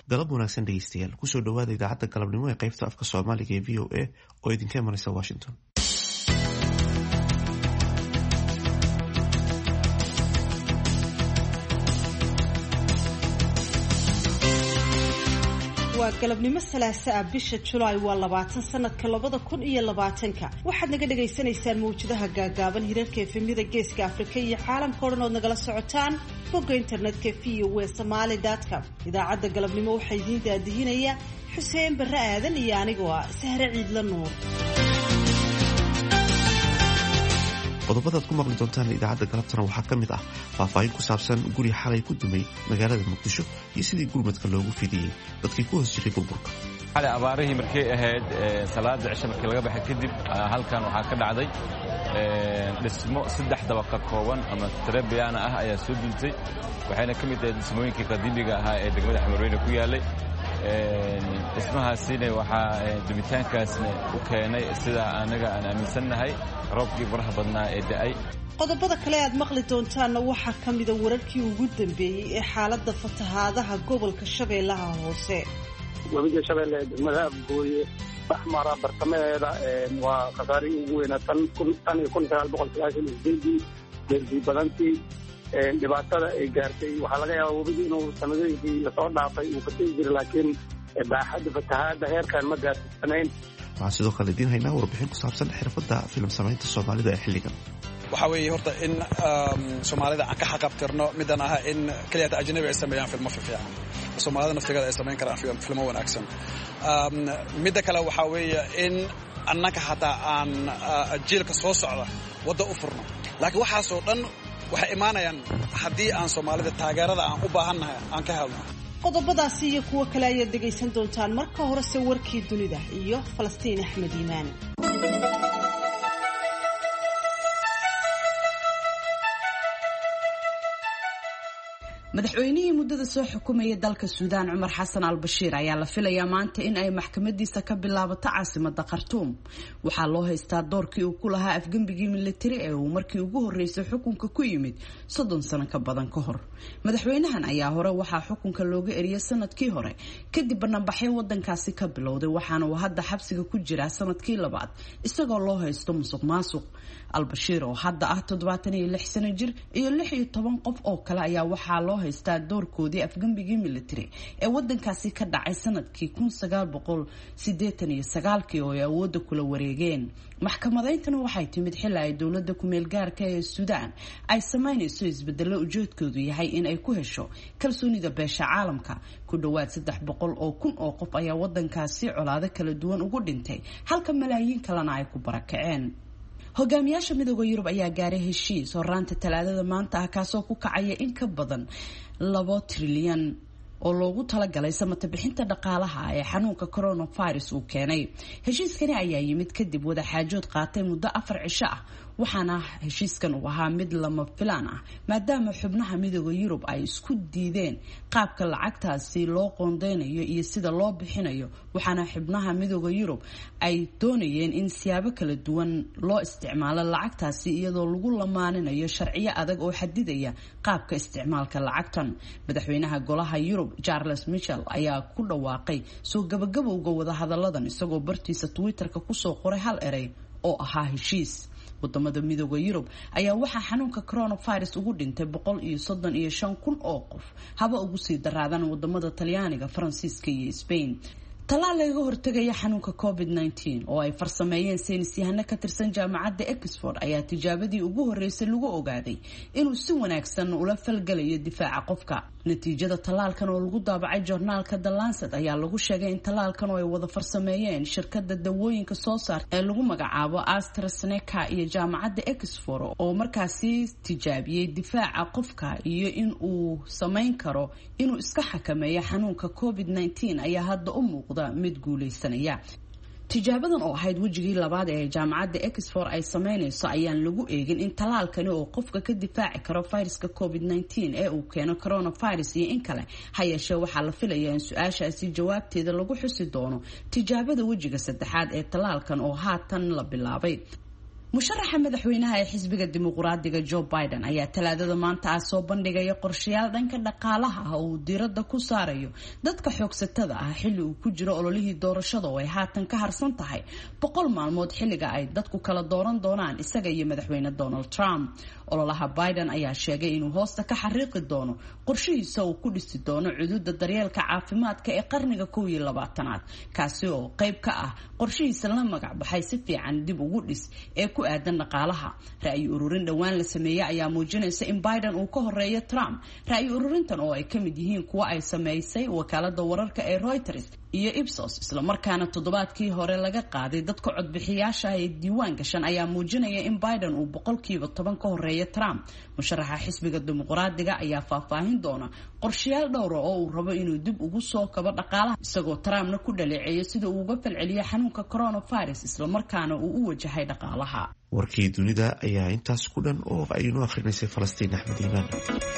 galab wanaagsan dhegeystayaal kusoo dhawaada idaacadda galabnimo ee qaybta afka Soomaaliga ee VOA oo idinka imanaysa Washington. waa galabnimo salaasa ah bisha July waa 20 sanadka 2020 waxaad naga dhageysanaysaan mawjadaha gaagaaban hirarka efemida geeska Afrika iyo caalamka oo dhan oo nagala socotaan bogga internetka voasomali.com. idaacadda galabnimo waxaa idiin daadihinaya Xuseen Barre Aadan iyo anigoo ah Sahre Ciidla Nuur. qodobada aad ku maqli doontaan idaacadda galabtana waxaa ka mid ah faahfaahin ku saabsan guri xalay ku dumay magaalada Muqdisho iyo sidii gurmadka loogu fidiyay dadkii ku hoos jiray burburka. xalay abaarihii markay ahayd salaada cisho markii laga baxay kadib halkan waxaa ka dhacday dhismo 3 dabaq ka kooban ama tarabiyaana ah ayaa soo duntay waxayna ka mid tahay dhismooyinkii qadiimiga ahaa ee degmada Xamarweyne ku yaalay dhismahaasina waxaa dumitaankaasna u keenay sida anaga aan aaminsanahay roobkii faraha badnaa ee da'ay. qodobada kale aad maqli doontaanna waxaa ka mid ah wararkii ugu dambeeyay ee xaaladda fatahaadaha gobolka Shabeellaha Hoose. wabiga Shabeelle degmada Afgooye baxmara bartamaheeda waa qadaari ugu weynatan 1998 deebi badantii dhibaatada ay gaartay waxaa laga yaabaa wabiga inuu sanadooyinkii la soo dhaafay uu ka tegi jiray laakiin baaxadda fatahaadda heerkan ma gaarsiisanayn. waxaan sidoo kale idiin haynaa warbixin ku saabsan xirfadda filim samaynta Soomaalida ee xilligan. waxaa weeye horta in Soomaalida aan ka xaqabtirno midaan aha in kaliya ajnabi ay sameeyaan filmo fiican Soomaalida naftigeeda ay sameyn karaan filmo wanaagsan. midda kale waxaa weeye in annaka hataa aan jiilka soo socda wadda u furno laakiin waxaasoo dhan waxay imaanayaan haddii aan Soomaalida taageerada aan u baahannahay aan ka helno. qodobadaasi iyo kuwo kale ayaad dhegaysan doontaan marka horese warkii dunida iyo Falastiin Axmed Iimaan. madaxweynihii muddada soo xukumayay dalka Suudaan Cumar Xasan al-Bashiir ayaa la filayaa maanta in ay maxkamadiisa ka bilaabato caasimadda Khartoum. waxaa loo haystaa doorkii uu ku lahaa afgambigii militari ee uu markii ugu horeysay xukunka ku yimid 30 sano ka badan ka hor. madaxweynahan ayaa hore waxaa xukunka looga eriyay sanadkii hore kadib bannaanbaxyo wadankaasi ka bilowday waxaana uu hadda xabsiga ku jiraa sanadkii labaad isagoo loo haysto musuqmaasuq. al-Bashiir oo hadda ah 76 sano jir iyo 16 qof oo kale ayaa waxaa loo haystaa doorkoodii afgambigii militari ee wadankaasi ka dhacay sanadkii 1989 oo ay awoodda kula wareegeen. maxkamadayntana waxay timid xilli ay dowladda ku meel gaarka ee Suudaan ay sameynayso isbedelo ujeedkoodu yahay in ay ku hesho kalsoonida beesha caalamka. ku dhawaad 300 oo kun oo qof ayaa wadankaasi colaado kala duwan ugu dhintay halka malaayiin kalena ay ku barakaceen. hogaamiyaasha midowga Yurub ayaa gaaray heshiis horaanta Talaadada maanta ah kaasoo ku kacaya in ka badan 2 trilyan oo loogu talagalay samata bixinta dhaqaalaha ee xanuunka coronavirus uu keenay. heshiiskani ayaa yimid kadib wada xaajood qaatay muddo 4 cisho ah waxaana heshiiskan uu ahaa mid lama filaan ah maadaama xubnaha midowga Yurub ay isku diideen qaabka lacagtaasi loo qoondeynayo iyo sida loo bixinayo waxaana xubnaha midowga Yurub ay doonayeen in siyaabo kala duwan loo isticmaalo lacagtaasi iyadoo lagu lamaaninayo sharciyo adag oo xadidaya qaabka isticmaalka lacagtan. madaxweynaha golaha Yurub Charles Michel ayaa ku dhawaaqay soo gabagabowga wada hadaladan isagoo bartiisa Twitterka ku soo qoray hal eray oo ahaa heshiis. wadamada midowga Yurub ayaa waxaa xanuunka coronavirus ugu dhintay 135 kun oo qof haba ugu sii daraadan wadamada Talyaaniga, Faransiiska iyo Spain. talaal laga hortagaya xanuunka COVID-19 oo ay farsameeyeen saynisyahano ka tirsan jaamacadda Oxford ayaa tijaabadii ugu horeysay lagu ogaaday inuu si wanaagsan ula falgalayo difaaca qofka. natiijada talaalkan oo lagu daabacay joornaalka The Lancet ayaa lagu sheegay in talaalkan oo ay wada farsameeyeen shirkadda dawooyinka soo saarta ee lagu magacaabo AstraZeneca iyo jaamacadda Oxford oo markaasi tijaabiyay difaaca qofka iyo in uu sameyn karo inuu iska xakameeyo xanuunka COVID-19 ayaa hadda u muuqda mid guuleysanaya. tijaabadan oo ahayd wajigii labaad ee jaamacadda Oxford ay sameynayso ayaan lagu eegin in talaalkani oo qofka ka difaaci karo fayraska COVID-19 ee uu keeno coronavirus iyo in kale ha yeeshee waxaa la filayaa in su-aashaasi jawaabteeda lagu xusi doono tijaabada wajiga saddexaad ee talaalkan oo haatan la bilaabay. musharaxa madaxweynaha ee xisbiga dimuqraadiga Joe Biden ayaa talaadada maanta soo bandhigaya qorshayaal dhanka dhaqaalaha ah oo diiradda ku saarayo dadka xoogsatada ah xilli uu ku jiro ololihii doorashada oo ay haatan ka harsan tahay 100 maalmood xilliga ay dadku kala dooran doonaan isaga iyo madaxweyne Donald Trump. Ololaha Biden ayaa sheegay inuu hoosta ka xariiqi doono qorshihiisa uu ku dhisi doono cududa daryeelka caafimaadka ee qarniga 21aad kaasi oo qayb ka ah qorshihiisa la magac baxay si fiican dib ugu dhis ee ku aadan dhaqaalaha. Ra'yi ururin dhawaan la sameeyay ayaa muujinaysa in Biden uu ka horeeyo Trump. Ra'yi ururintan oo ay ka mid yihiin kuwa ay sameysay wakaalada wararka ee Reuters iyo Ipsos isla markaana toddobaadkii hore laga qaaday dadka codbixiyaasha ee diiwaan gashan ayaa muujinaya in Biden uu 10% ka horeeyo Trump. Musharaxa xisbiga dimuqraadiga ayaa faahfaahin doona qorshayaal dhowr oo uu rabo inuu dib ugu soo kabo dhaqaalaha isagoo Trumpna ku dhaleeceeyo sida uu uga falceliyo xanuunka coronavirus isla markaana uu u wajahay dhaqaalaha. warkii dunida ayaa intaas ku dhan oo aynu akhrineysay Falastiin Axmed Iimaan.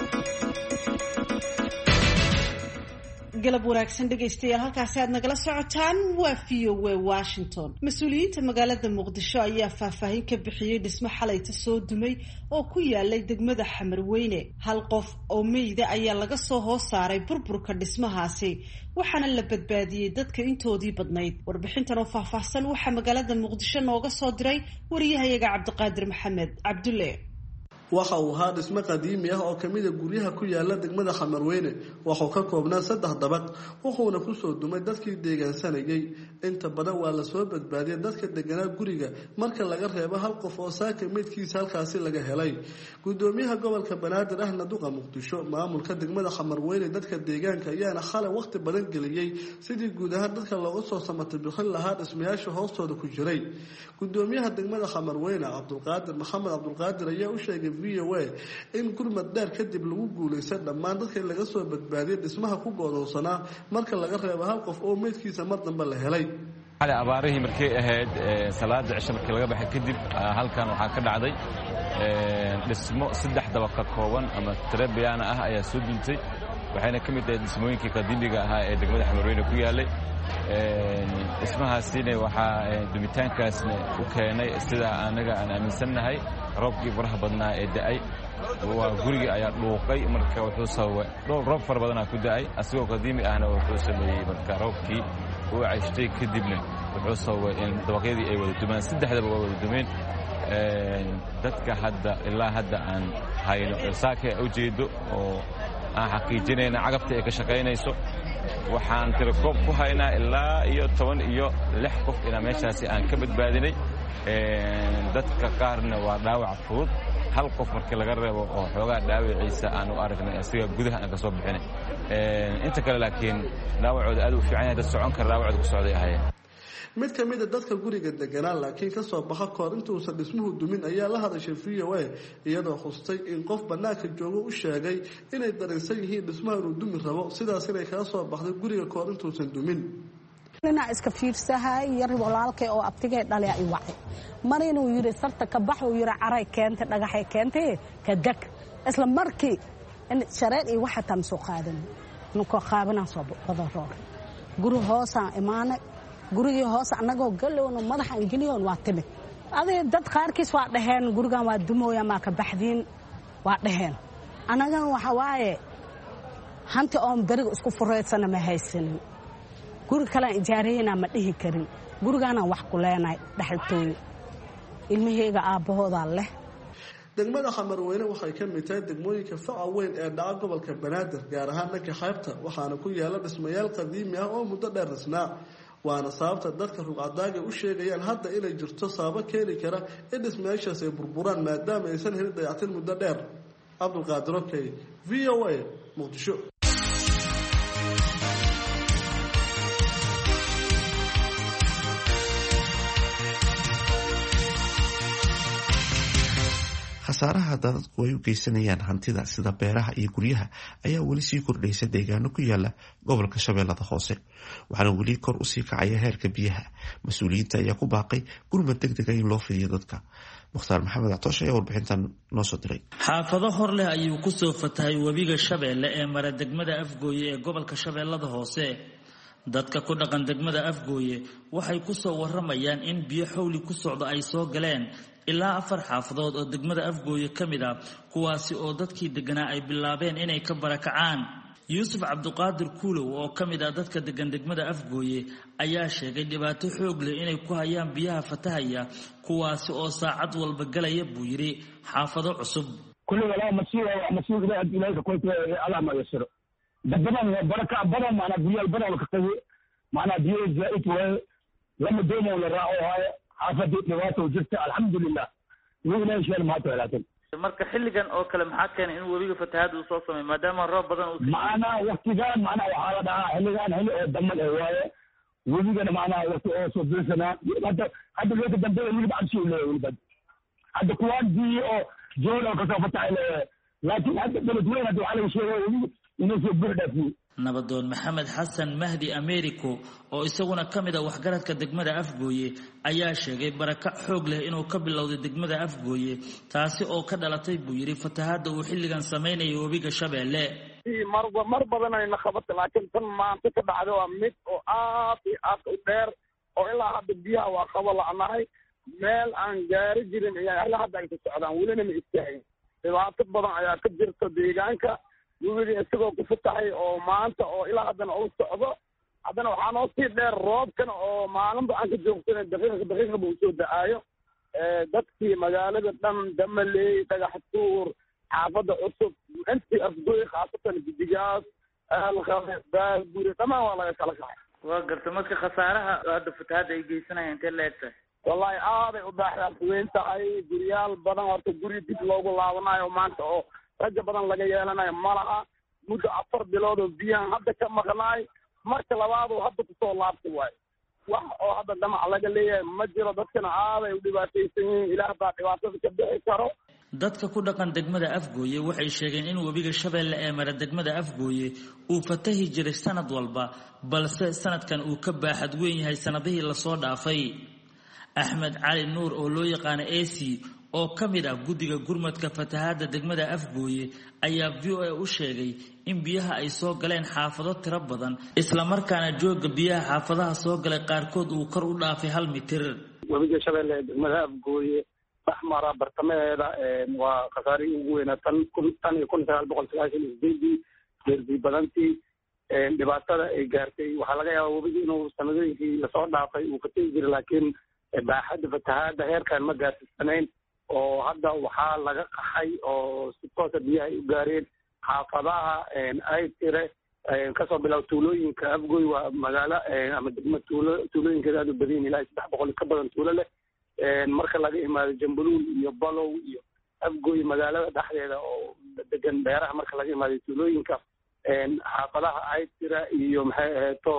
galab wanaagsan dhegaystayaal halkaasi aad nagala socotaan waa VOA Washington. Mas-uuliyiinta magaalada Muqdisho ayaa faahfaahin ka bixiyay dhismo xalayta soo dumay oo ku yaalay degmada Xamarweyne. Hal qof oo meeyda ayaa laga soo hoos saaray burburka dhismahaasi waxaana la badbaadiyay dadka intoodii badnayd. Warbixintan oo faahfaahsan waxa magaalada Muqdisho nooga soo diray wariyahayaga Cabdiqaadir Maxamed Cabdulle. waxa uu ahaa dhismo qadiimi ah oo kamid ah guryaha ku yaala degmada Xamarweyne waxa uu ka koobnaa 3 dabaq wuxuuna ku soo dumay dadkii deegaansanayay inta badan waa la soo badbaadiyay dadka deganaa guriga marka laga reebo hal qof oo saaka meedkiisa halkaasi laga helay gudoomiyaha gobolka Banaadir ahna duqa Muqdisho maamulka degmada Xamarweyne dadka deegaanka ayaana xalay waqti badan geliyay sidii guud ahaan dadka looga soo samatay bixin lahaa dhismayaasha hoostooda ku jiray gudoomiyaha degmada Xamarweyne Cabdulqaadir Maxamed Cabdulqaadir ayaa u sheegay VOA in gurmad dheer kadib lagu guuleystay dhammaan dadkii laga soo badbaadiyay dhismaha ku go'doonsanaa marka laga reebo hal qof oo meedkiisa mar dambe la helay. xalay abaarihii markay ahayd salaada cisho markii laga baxay kadib halkan waxaa ka dhacday dhismo 3 dabaq ka kooban ama tarabiyaana ah ayaa soo duntay waxayna ka mid tahay dhismooyinkii qadiimiga ahaa ee degmada Xamarweyne ku yaalay. dhismahaasina waxaa dumitaankaasna u keenay sida anaga aan aaminsanahay roobkii faraha badnaa ee da'ay waa guriga ayaa dhuuqay marka wuxuu sababay roob fara badan ku da'ay asigoo qadiimi ahna wuxuu sameeyay marka roobkii uu cayshtay kadibna wuxuu sababay in dabaqyadii ay wada dumaan 3daba waa wada dumeen. dadka hadda ilaa hadda aan hayno saaka u jeedo oo aan xaqiijinayna cagabta ay ka shaqaynayso waxaan tirkoob ku haynaa ilaa iyo 16 qof ina meeshaasi aan ka badbaadinay. dadka qaarna waa dhaawac fudud hal qof markii laga reebo oo xoogaa dhaawaciisa aan u aragnay asiga gudaha aan ka soo bixinay. inta kale laakiin dhaawacooda aad u fiican yahay dad socon kara dhaawacooda ku socday ahayeen. mid ka mid ah dadka guriga deganaa laakiin ka soo baxa koor intuusan dhismuhu dumin ayaa la hadashay VOA iyadoo xustay in qof banaanka joogo u sheegay inay dareensan yihiin dhismaha inuu dumi rabo sidaas inay kaga soo baxday guriga koor intuusan dumin. ina iska fiirsahay yar walaalkay oo abtigay dhalay ay wacay mar inuu yiri sarta ka baxo yiri caray keentay dhagaxay keentay ka dag isla markii in shareed ay waxa tam soo qaadan nuko qaabana soo badaro guri hoosa imaana gurigii hoos anagoo galowno madaxan geliyoon waa timid adee dad qaarkiis waa dhaheen gurigan waa dumooya ma ka baxdiin waa dhaheen anagan waxa waaye hanti oon bariga isku fureedsana ma haysanin guri kale ijaarayna ma dhihi karin gurigana wax ku leenay dhaxaltooy ilmahayga aabahooda leh. degmada Xamarweyne waxay ka mid tahay degmooyinka faca weyn ee dhaca gobolka Banaadir gaar ahaan dhanka xeebta waxaana ku yaala dhismayaal qadiimi ah oo muddo dheer dhisnaa waana sababta dadka ruqadaaga u sheegayaan hadda inay jirto sabab keeni kara in dhismayaashaas ay burburaan maadaama aysan helin dayactir muddo dheer. Cabdulqaadir Okey VOA Muqdisho. khasaaraha dadku ay u geysanayaan hantida sida beeraha iyo guryaha ayaa weli sii kordhaysa deegaano ku yaala gobolka Shabeellada Hoose waxaana weli kor u sii kacaya heerka biyaha. Mas-uuliyiinta ayaa ku baaqay gurmad degdeg ah in loo fidiyo dadka. Mukhtaar Maxamed Actoosh ayaa warbixintan noo soo diray. xaafado hor leh ayuu ku soo fatahay webiga Shabeelle ee mara degmada Afgooye ee gobolka Shabeellada Hoose. dadka ku dhaqan degmada Afgooye waxay ku soo waramayaan in biyo xawli ku socdo ay soo galeen ilaa 4 xaafadood oo degmada Afgooye ka mid ah kuwaasi oo dadkii deganaa ay bilaabeen inay ka barakacaan. Yuusuf Cabduqaadir Kuulow oo ka mid ah dadka degan degmada Afgooye ayaa sheegay dhibaato xoog leh inay ku hayaan biyaha fatahaya kuwaasi oo saacad walba galaya buu yiri xaafado cusub. kullu wala masiir ilaahay ku tahay Allah ma yasiro dadban baraka badan maana biyo badan ka tahay maana biyo zaid way lama doomo la raaco hay xaafado dhibaato jirta alxamdulillah wiilay sheel ma tahay marka xilligan oo kale maxaa keenay in webiga fatahaad uu soo sameeyo maadaama roob badan uu maana waqtigan maana waxa la dhahaa xilligan oo damal waaye webigana maana waqti oo soo bilsana hadda waqti dambe weliba cabsi u leeyahay weliba hadda kuwaan biyo joola ka soo fatahay laakiin hadda beledweyne hadda waxa laga sheegay inuu soo buuxdaafi. Nabadoon Maxamed Xasan Mahdi Americo oo isaguna ka mid ah waxgaradka degmada Afgooye ayaa sheegay barakac xoog leh inuu ka bilowday degmada Afgooye taasi oo ka dhalatay buu yiri fatahaada uu xilligan sameeyay webiga Shabeelle. mar badan ay naqabatay laakiin tan maanta ka dhacday waa mid oo aad u dheer oo ilaa hadda biyaha waa qabo la'anahay meel aan gaari jirin ilaa hadda ay ku socdaan welina ma istaagin. dhibaato badan ayaa ka jirta deegaanka webiga isagoo ku fatahay oo maanta oo ilaa haddana uu socdo haddana waxaa noo sii dheer roobkan oo maalinba aan ka joogsanay daqiiqa buu soo da'aayo dadkii magaalada dhan Damaley Dhagax Tuur xaafada cusub intii Afgooye khaasatan Gidigaas Baalguri dhammaan waa laga kala kacay. waa gartay marka khasaaraha hadda fatahaada ay geysanayaan intee la egtahay wallahi aaday u baaxdaan weyn tahay guryaal badan horta guri dib loogu laabanayo maanta oo rajo badan laga yeelanayo malaha muddo 4 bilood oo biyahan hadda ka maqnaay marka labaad oo hadda kusoo laabtay waay wax oo hadda dhamac laga leeyahay ma jiro dadkana aaday u dhibaataysan yihiin ilaah baa dhibaatada ka bixi karo. dadka ku dhaqan degmada Afgooye waxay sheegeen in webiga Shabeelle ee mara degmada Afgooye uu fatahi jiray sanad walba balse sanadkan uu ka baaxad weyn yahay sanadihii la soo dhaafay. Axmed Cali Nuur oo loo yaqaan AC oo ka mid ah guddiga gurmadka fatahaada degmada Afgooye ayaa VOA u sheegay in biyaha ay soo galeen xaafado tiro badan isla markaana jooga biyaha xaafadaha soo galay qaarkood uu kor u dhaafay 1 mitir. webiga Shabeelle degmada Afgooye baxmara bartamaheeda waa khasaarihii ugu weynaa tan 1998 geerdi badantii dhibaatada ay gaartay waxaa laga yaabaa webiga inuu sanadooyinkii lasoo dhaafay uu ka tegi jiray laakiin baaxadda fatahaada heerkan ma gaarsiisanayn oo hadda waxaa laga qaxay oo si toosa biyaha ay u gaareen xaafadaha ay tire kasoo bilaab tuulooyinka Afgooye waa magaalo ama degmo tuulooyinkeeda aad u badan ilaa 300 ka badan tuulo leh marka laga imaado Jambuluul iyo Balow iyo Afgooye magaalada dhexdeeda oo degan beeraha marka laga imaado tuulooyinka xaafadaha ay tire iyo maxay ahaato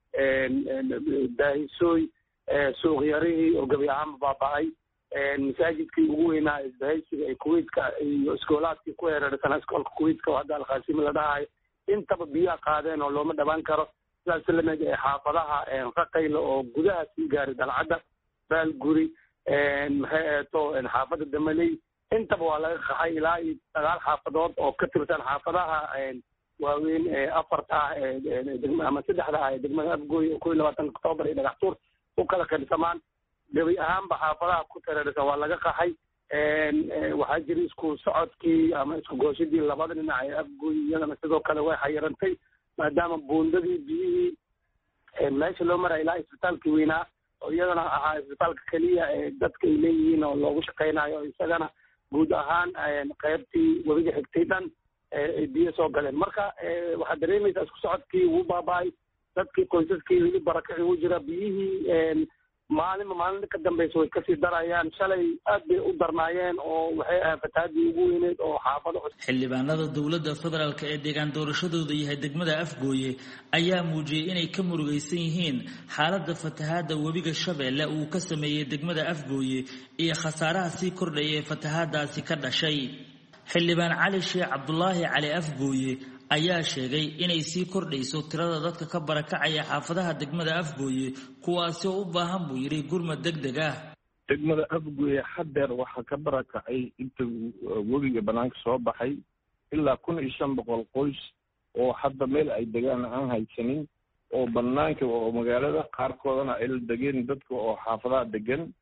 Daahisooy suuq yarihii oo gabi ahaan baaba'ay masaajidkii ugu weynaa isbahaysiga ee Kuwaitka iyo iskoolaadkii ku heerarsan iskoolka Kuwaitka oo hadda Al-Qaasimi la dhahay intaba biyaha qaadeen oo looma dhaban karo sidaas la mid ah xaafadaha Raqayla oo gudaha sii gaaray Dalcadda Baalguri maxay ahaato xaafada Damaley intaba waa laga qaxay ilaa 9 xaafadood oo ka tirsan xaafadaha waaweyn afarta ama 3 degmada Afgooye 22 Oktoobar iyo Dhagax Tuur u kala qaybsamaan gabi ahaanba xaafadaha ku tareeraysa waa laga qaxay waxaa jira isku socodkii ama isku gooshadii labada dhinac ee Afgooye iyadana sidoo kale way xayirantay maadaama buundadii biyihii meesha loo maray ilaa isbitaalkii weynaa oo iyadana ahaa isbitaalka keliya ee dadka ay leeyihiin oo loogu shaqaynayo isagana guud ahaan qaybtii webiga xigtay dhan ay biyo soo galeen marka waxaad dareemaysaa isku socodkii wuu baaba'ay dadkii qoysaskii weli barakaci u jira biyihii maalinta ka dambaysa way kasii darayaan shalay aad bay u darnaayeen oo waxay ahayd fatahaadii ugu weyneed oo xaafado xildhibaanada dowladda federaalk ee deegaan doorashadooda yahay degmada Afgooye ayaa muujiyay inay ka murugaysan yihiin xaaladda fatahaada webiga Shabeelle uu ka sameeyay degmada Afgooye iyo khasaaraha sii kordhaya ee fatahaadaasi ka dhashay. xildhibaan Cali Sheekh Cabdullaahi Cali Afgooye ayaa sheegay inay sii kordhayso tirada dadka ka barakacaya xaafadaha degmada Afgooye kuwaasi oo u baahan buu yiri gurmad degdeg ah. degmada Afgooye hadeer waxa ka barakacay inta webiga banaanka soo baxay ilaa 1500 qoys oo hadda meel ay degaan aan haysanin oo banaanka oo magaalada qaarkoodana ay degeen dadka oo xaafadaha degan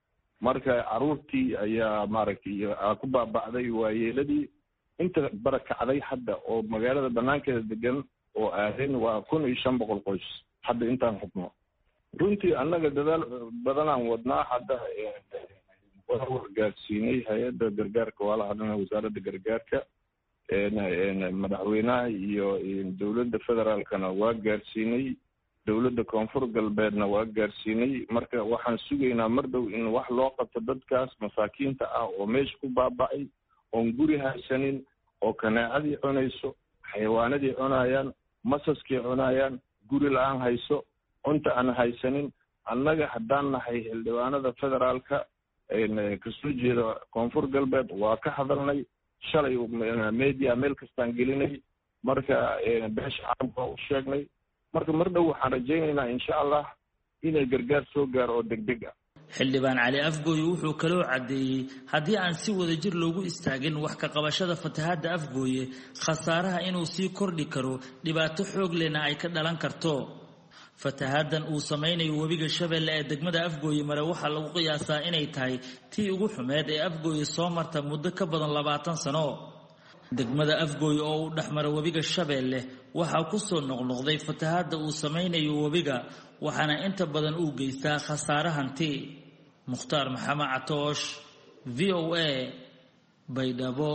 marka caruurtii ayaa maaragtay ku baaba'day waayeeladii inta barakacday hadda oo magaalada banaankeeda degan oo aadeen waa 1500 qoys hadda intaan xubno runtii annaga dadaal badanaan wadnaa hadda waa gaarsiinay hay-adda gargaarka waa la hadlana wasaaradda gargaarka madaxweynaha iyo dowladda federaalkana waa gaarsiinay dowladda koonfur galbeedna waa gaarsiinay marka waxaan sugaynaa mar dhow in wax loo qabto dadkaas masaakiinta ah oo meesha ku baaba'ay oon guri haysanin oo kanaacadii cunayso xayawaanadii cunayaan masaskii cunayaan guri la-aan hayso cunta aan haysanin annaga haddaan nahay xildhibaanada federaalka kasoo jeeda koonfur galbeed waa ka hadalnay shalay media meel kastaan gelinay marka beesha caalamka waa u sheegnay marka mar dhow waxaan rajaynaynaa insha allah inay gargaar soo gaaro oo degdeg ah xildhibaan cali afgooye wuxuu kaloo caddeeyey haddii aan si wadajir loogu istaagin wax ka qabashada fatahaadda afgooye khasaaraha inuu sii kordhi karo dhibaato xoog lehna ay ka dhalan karto fatahaaddan uu samaynayo webiga shabeelle ee degmada afgooye mare waxaa lagu qiyaasaa inay tahay tii ugu xumeed ee afgooye soo marta muddo ka badan 20 sano degmada afgooye oo u dhexmara webiga shabeelle waxaa ku soo noqnoqday fatahaadda uu samaynayo webiga waxaana inta badan uu geystaa khasaare hanti mukhtaar maxamed catoosh VOA baydhabo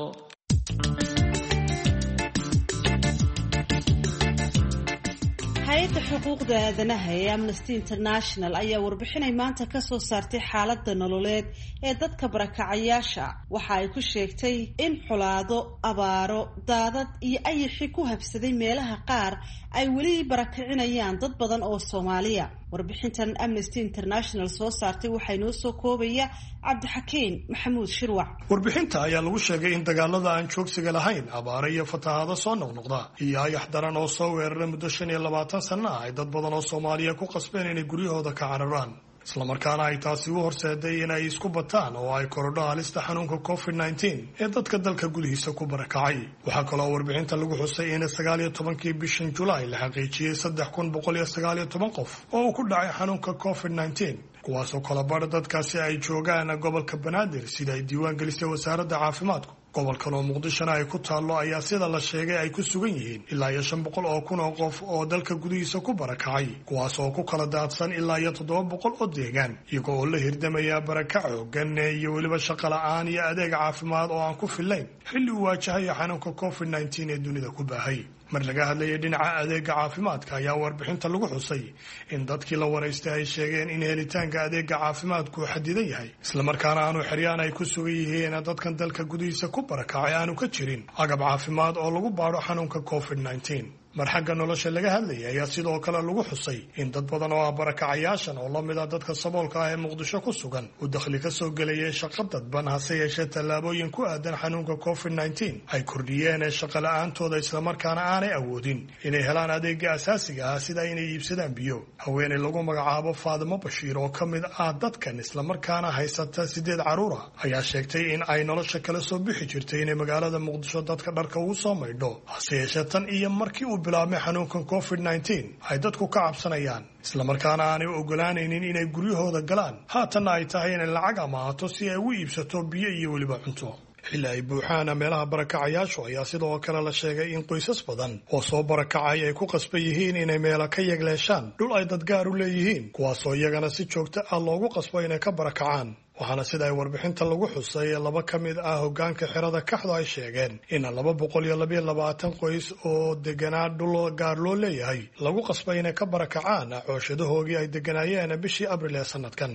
hay-adda xuquuqda aadanaha ee Amnesty International ayaa warbixinay maanta ka soo saartay xaaladda nololeed ee dadka barakacayaasha waxa ay ku sheegtay in xulaado abaaro daadad iyo ayixi ku habsaday meelaha qaar ay weli barakacinayaan dad badan oo Soomaaliya warbixintan Amnesty International soo saartay waxay noo soo koobaya Cabdixakiin Maxamuud Shirwac warbixinta ayaa lagu sheegay in dagaalada aan joogsiga lahayn abaaro iyo fatahaado soo noqnoqda iyo ayax daran oo soo weeraray muddo 25 sano ay dad badan oo Soomaaliya ku qasbeen inay guryahooda ka cararaan isla markaana ay taasi u horseeday in ay isku bataan oo ay korodho halista xanuunka COVID-19 ee dadka dalka gudihiisa ku barakacay waxaa kaloo warbixinta lagu xusay in 19 bishan July la xaqiijiyay 3119 qof oo ku dhacay xanuunka COVID-19 kuwaasoo kala bar dadkaasi ay joogaan gobolka Banaadir sida ay diiwaan gelisay wasaaradda caafimaadku gobolkan oo Muqdishona ay ku taalo ayaa sida la sheegay ay ku sugan yihiin ilaa 500 oo kun oo qof oo dalka gudihiisa ku barakacay kuwaas oo ku kala daadsan ilaa 700 oo deegaan iyagoo oo la hirdamaya barakac xooggan iyo weliba shaqo la'aan iyo adeeg caafimaad oo aan ku filayn xilli uu waajahayo xanuunka COVID-19 ee dunida ku baahay mar laga hadlayay dhinaca adeega caafimaadka ayaa warbixinta lagu xusay in dadkii la wareystay ay sheegeen in helitaanka adeega caafimaadku xadidan yahay isla markaana aanu xiryaan ay ku sugan yihiin dadkan dalka gudihiisa ku barakacay aanu ka jirin agab caafimaad oo lagu baadho xanuunka COVID-19 mar xagga nolosha laga hadlayay ayaa sidoo kale lagu xusay in dad badan oo barakacayaashan oo la mid ah dadka saboolka ah ee Muqdisho ku sugan uu dakhli ka soo galay shaqo dadban hase yeeshee tallaabooyin ku aadan xanuunka COVID-19 ay kordhiyeen shaqo la'aantooda isla markaana aanay awoodin inay helaan adeegga asaasiga ah sida inay iibsadaan biyo haweeney lagu magacaabo Faadimo Bashiir oo ka mid ah dadkan isla markaana haysata 8 caruur ah ayaa sheegtay in ay nolosha kala soo bixi jirtay in magaalada Muqdisho dadka dharka ugu soo maydho hase yeeshee tan iyo markii uu bilaabmay xanuunkan COVID-19 ay dadku ka cabsanayaan isla markaana aanay ogolaanaynin inay guryahooda galaan haatanna ay tahay inay lacag amaato si ay u iibsato biyo iyo weliba cunto xilli ay buuxaan meelaha barakacayaashu ayaa sidoo kale la sheegay in qoysas badan oo soo barakacay ay ku qasban yihiin inay meelo ka yegleeshaan dhul ay dad gaar u leeyihiin kuwaasoo iyagana si joogto ah loogu qasbo inay ka barakacaan waxaana sida ay warbixinta lagu xusay laba ka mid ah hoggaanka xirada kaxda ay sheegeen in 222 qoys oo deganaa dhul gaar loo leeyahay lagu qasbay inay ka barakacaan cooshadahoogii ay deganaayeen bishii Abriil ee sanadkan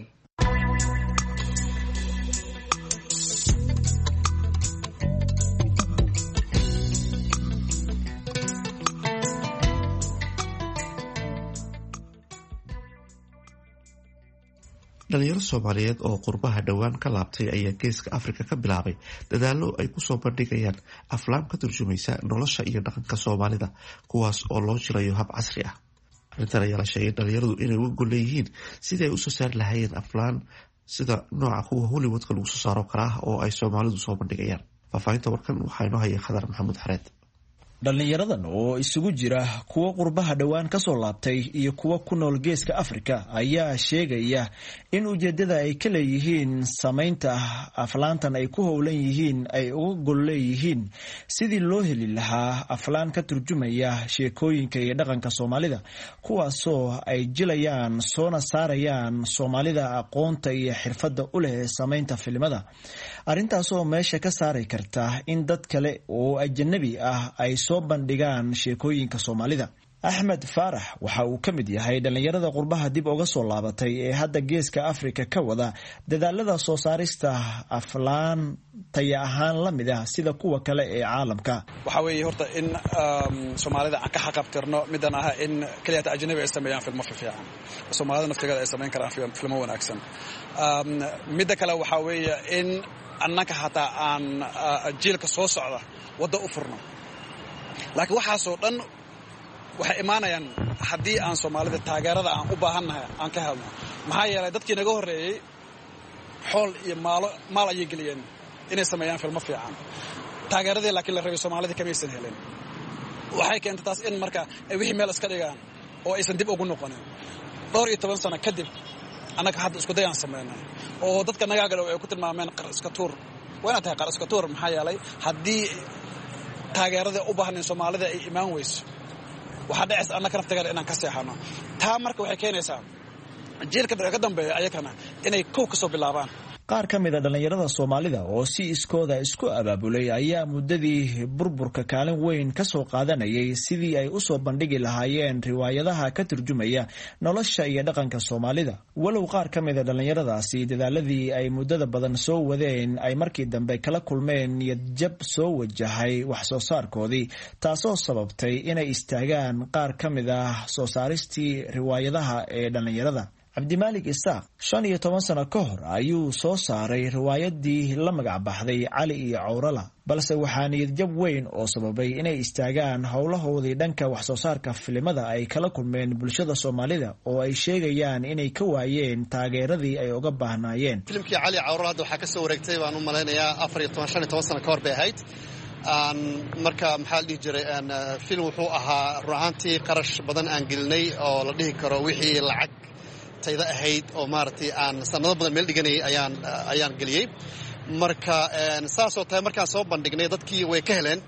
dhalinyaro Soomaaliyeed oo qurbaha dhawaan ka laabtay ayaa geeska Afrika ka bilaabay dadaalo ay ku soo bandhigayaan aflaam ka turjumaysa nolosha iyo dhaqanka Soomaalida kuwaas oo loo jirayo hab casri ah arrintan ayaa la sheegay dhalinyaradu inay uga gol leeyihiin sidii ay u soo saari lahaayeen aflaan sida nooca kuwa Hollywoodka lagu soo saaro kara oo ay Soomaalidu soo bandhigayaan faafahinta warkan waxaa inoo haya Khadar Maxamuud Xareed dhallinyaradan oo isugu jira kuwa qurbaha dhowaan ka soo laabtay iyo kuwa ku nool geeska Afrika ayaa sheegaya in ujeedada ay ka leeyihiin samaynta aflaantan ay ku howlan yihiin ay uga gol leeyihiin sidii loo heli lahaa aflaan ka turjumaya sheekooyinka iyo dhaqanka Soomaalida kuwaasoo ay jilayaan soona saarayaan Soomaalida aqoonta iyo xirfadda u leh samaynta filimada arrintaasoo meesha ka saari karta in dad kale oo ajnabi ah ay soo bandhigaan sheekooyinka Soomaalida. Axmed Faarax waxa uu ka mid yahay dhalinyarada qurbaha dib uga soo laabatay ee hadda geeska Afrika ka wada dadaalada soo saarista aflaan taya ahaan la mid ah sida kuwa kale ee caalamka. waxa weeye horta in Soomaalida aan ka xaqabtirno midan ah in kaliya ajnabi ay sameeyaan filmo fiican Soomaalida naftigeeda ay sameyn karaan filmo wanaagsan midda kale waxa weeye in annaka hataa aan jiilka soo socda wada u furno laakiin waxaasoo dhan waxay imaanayaan haddii aan Soomaalida taageerada aan u baahannahay aan ka helno maxaa yeelay dadkii naga horreeyay xool iyo maal ayay geliyeen inay sameeyaan filmo fiican taageeradii laakiin la rabay Soomaalida kamaysan helin waxay keentay taas in marka ay wixii meel iska dhigaan oo aysan dib ugu noqonin 12 sano kadib annaga hadda isku dayaan sameynay oo dadka naga galo ay ku tilmaameen qar iska tuur waana tahay qar iska tuur maxaa yeelay haddii taageerada u baahneen Soomaalida ay imaan weyso waxa dhacaysa annaka naftigeeda inaan ka seexano taa marka waxay keenaysaa jiilka ka dambeeya ayakana inay kow ka soo bilaabaan qaar ka mid ah dhalinyarada Soomaalida oo si iskooda isku abaabulay ayaa muddadii burburka kaalin weyn ka soo qaadanayay sidii ay u soo bandhigi lahaayeen riwaayadaha ka turjumaya nolosha iyo dhaqanka Soomaalida walow qaar ka mid ah dhalinyaradaasi dadaaladii ay muddada badan soo wadeen ay markii dambe kala kulmeen niyad jab soo wajahay wax soo saarkoodii taasoo sababtay inay istaagaan qaar ka mid ah soo saaristii riwaayadaha ee dhalinyarada. Cabdimaalik Isaaq 15 sano ka hor ayuu soo saaray riwaayadii la magac baxday Cali iyo Cawrala balse waxaa niyad jab weyn oo sababay inay istaagaan howlahoodii dhanka wax soo saarka filimada ay kala kulmeen bulshada Soomaalida oo ay sheegayaan inay ka waayeen taageeradii ay uga baahnaayeen. Filimkii Cali Cawrala hadda waxa ka soo wareegtay baan u maleynayaa 15 sano ka hor bay ahayd marka maxaa la dhihi jiray film wuxuu ahaa ruuxantii qarash badan aan gelinay oo la dhihi karo wixii lacag tayda ahayd oo maartay aan sanado badan meel dhiganay ayaan galiyay marka saas oo tahay markaan soo bandhignay dadkii way ka heleen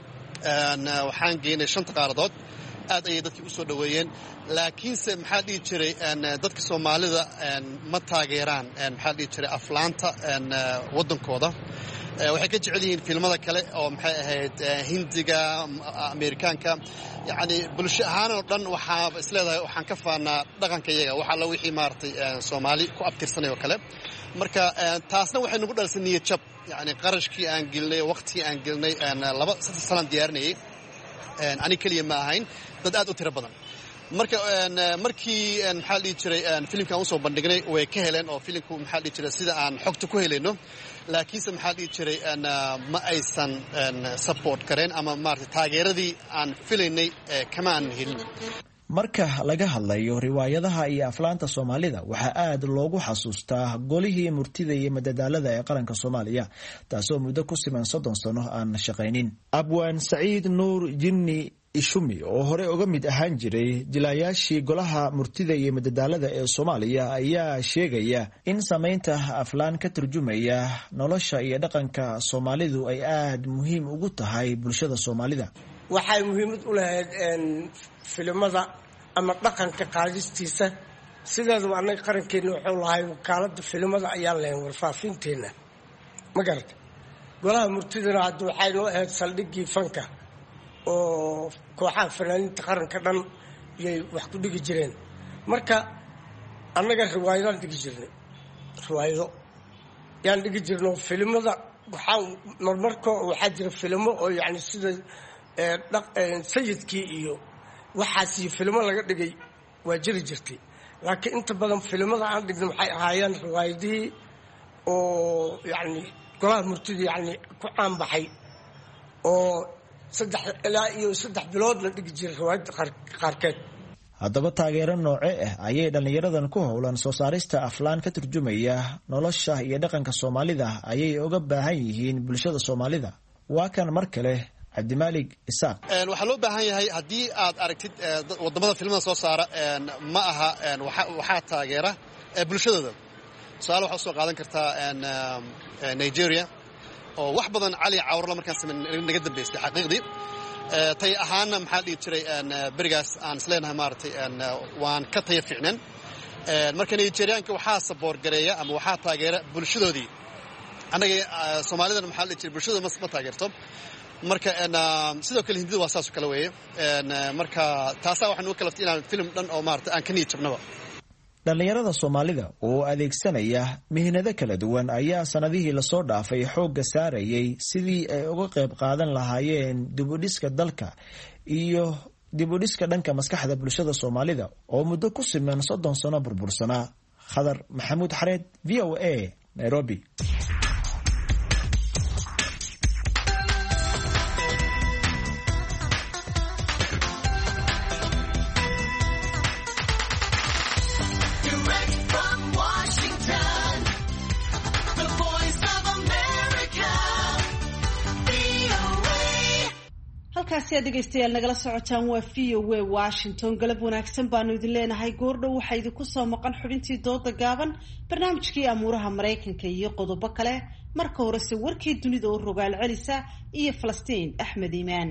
waxaan geynay 5 qaaradood aad ayay dadkii u soo dhaweeyeen laakiinse maxaa dhihi jiray dadka Soomaalida ma taageeraan maxaa dhihi jiray aflaanta wadankooda waxay ka jecel yihiin filmada kale oo maxay ahayd Hindiga Ameerikaanka yani bulsho ahaan oo dhan waxa isleedahay waxaan ka faanaa dhaqanka iyaga waxa la wixii maartay Soomaali ku abtirsanay oo kale marka taasna waxay nagu dhalsan niyad jab yani qarashkii aan gelinay waqti aan gelinay 2-3 sano diyaarinay ani kaliya ma ahayn dad aad u tiro badan marka markii maxaa dhihi jiray filimkan u soo bandhignay way ka heleen oo filimku maxaa dhihi jiray sida aan xogta ku helayno laakiinse maxaa dhihi jiray ma aysan support kareen ama maartay taageeradii aan filaynay kama aan helin. Marka laga hadlayo riwaayadaha iyo aflaanta Soomaalida waxa aad loogu xasuustaa golihii murtida iyo madadaalada ee qaranka Soomaaliya taasoo muddo ku siman 30 sano aan shaqaynin. Abwaan Saciid Nuur Jinni Ishumi oo hore uga mid ahaan jiray jilayaashii golaha murtida iyo madadaalada ee Soomaaliya ayaa sheegaya in samaynta aflaan ka turjumaya nolosha iyo dhaqanka Soomaalidu ay aad muhiim ugu tahay bulshada Soomaalida. waxay muhiimad u lahayd filimada ama dhaqanka qaadistiisa sidaas waanay qarankeena wuxuu lahay wakaalada filimada ayaa leen warfaafinteena ma garata golaha murtidana hadda waxay noo ahayd saldhigii fanka oo kooxaha fanaaniinta qaranka dhan yay wax ku dhigi jireen marka annaga riwaayadaan dhigi jirnay riwaayado yaan dhigi jirno filimada waxaa marmarka waxaa jira filimo oo yani sida sayidkii iyo waxaas iyo filimo laga dhigay waa jiri jirtay laakiin inta badan filimada aan dhigna waxay ahaayeen riwaayadihii oo yani golaha murtida yani ku caanbaxay oo 3 ilaa 3 bilood la dhigi jiray riwaayada qaarkeed. haddaba taageero nooce ah ayay dhalinyaradan ku howlan soo saarista aflaan ka turjumaya nolosha iyo dhaqanka Soomaalida ayay uga baahan yihiin bulshada Soomaalida. waa kan mar kale cabdimaalig isaaq. waxaa loo baahan yahay haddii aad aragtid wadamada filimada soo saara ma aha waxaa taageera bulshadooda. tusaale waxaa usoo qaadan kartaa Nigeria oo wax badan cali cawrla markaan sameyn naga dambeystay xaqiiqdii tay ahaana maxaa dhihi jiray berigaas aan isleenahay maaragtay waan ka taya fiicneen. marka Nigerianka waxaa support gareeya ama waxaa taageera bulshadoodii. anaga Soomaalidana maxaa dhihi jiray bulshada ma taageerto. marka sidoo kale hindida waa saas kala weeye. marka taasaa waxaan u kalaftay inaan film dhan oo maaragtay aan ka niyad jabnaba. dhallinyarada Soomaalida oo adeegsanaya mihnado kala duwan ayaa sanadihii lasoo dhaafay xoogga saarayay sidii ay uga qayb qaadan lahaayeen dibudhiska dalka iyo dibudhiska dhanka maskaxda bulshada Soomaalida oo muddo ku siman 30 sano burbursanaa. Khadar Maxamuud Xareed, VOA, Nairobi. halkaasi aad dhegaystayaal nagala socotaan waa VOA Washington. galab wanaagsan baanu idin leenahay. goordhow waxaa idinku soo maqan xubintii dooda gaaban, barnaamijkii amuuraha Maraykanka iyo qodobo kale. marka horese warkii dunida oo rogaal celisa iyo Falastiin Axmed Iimaan.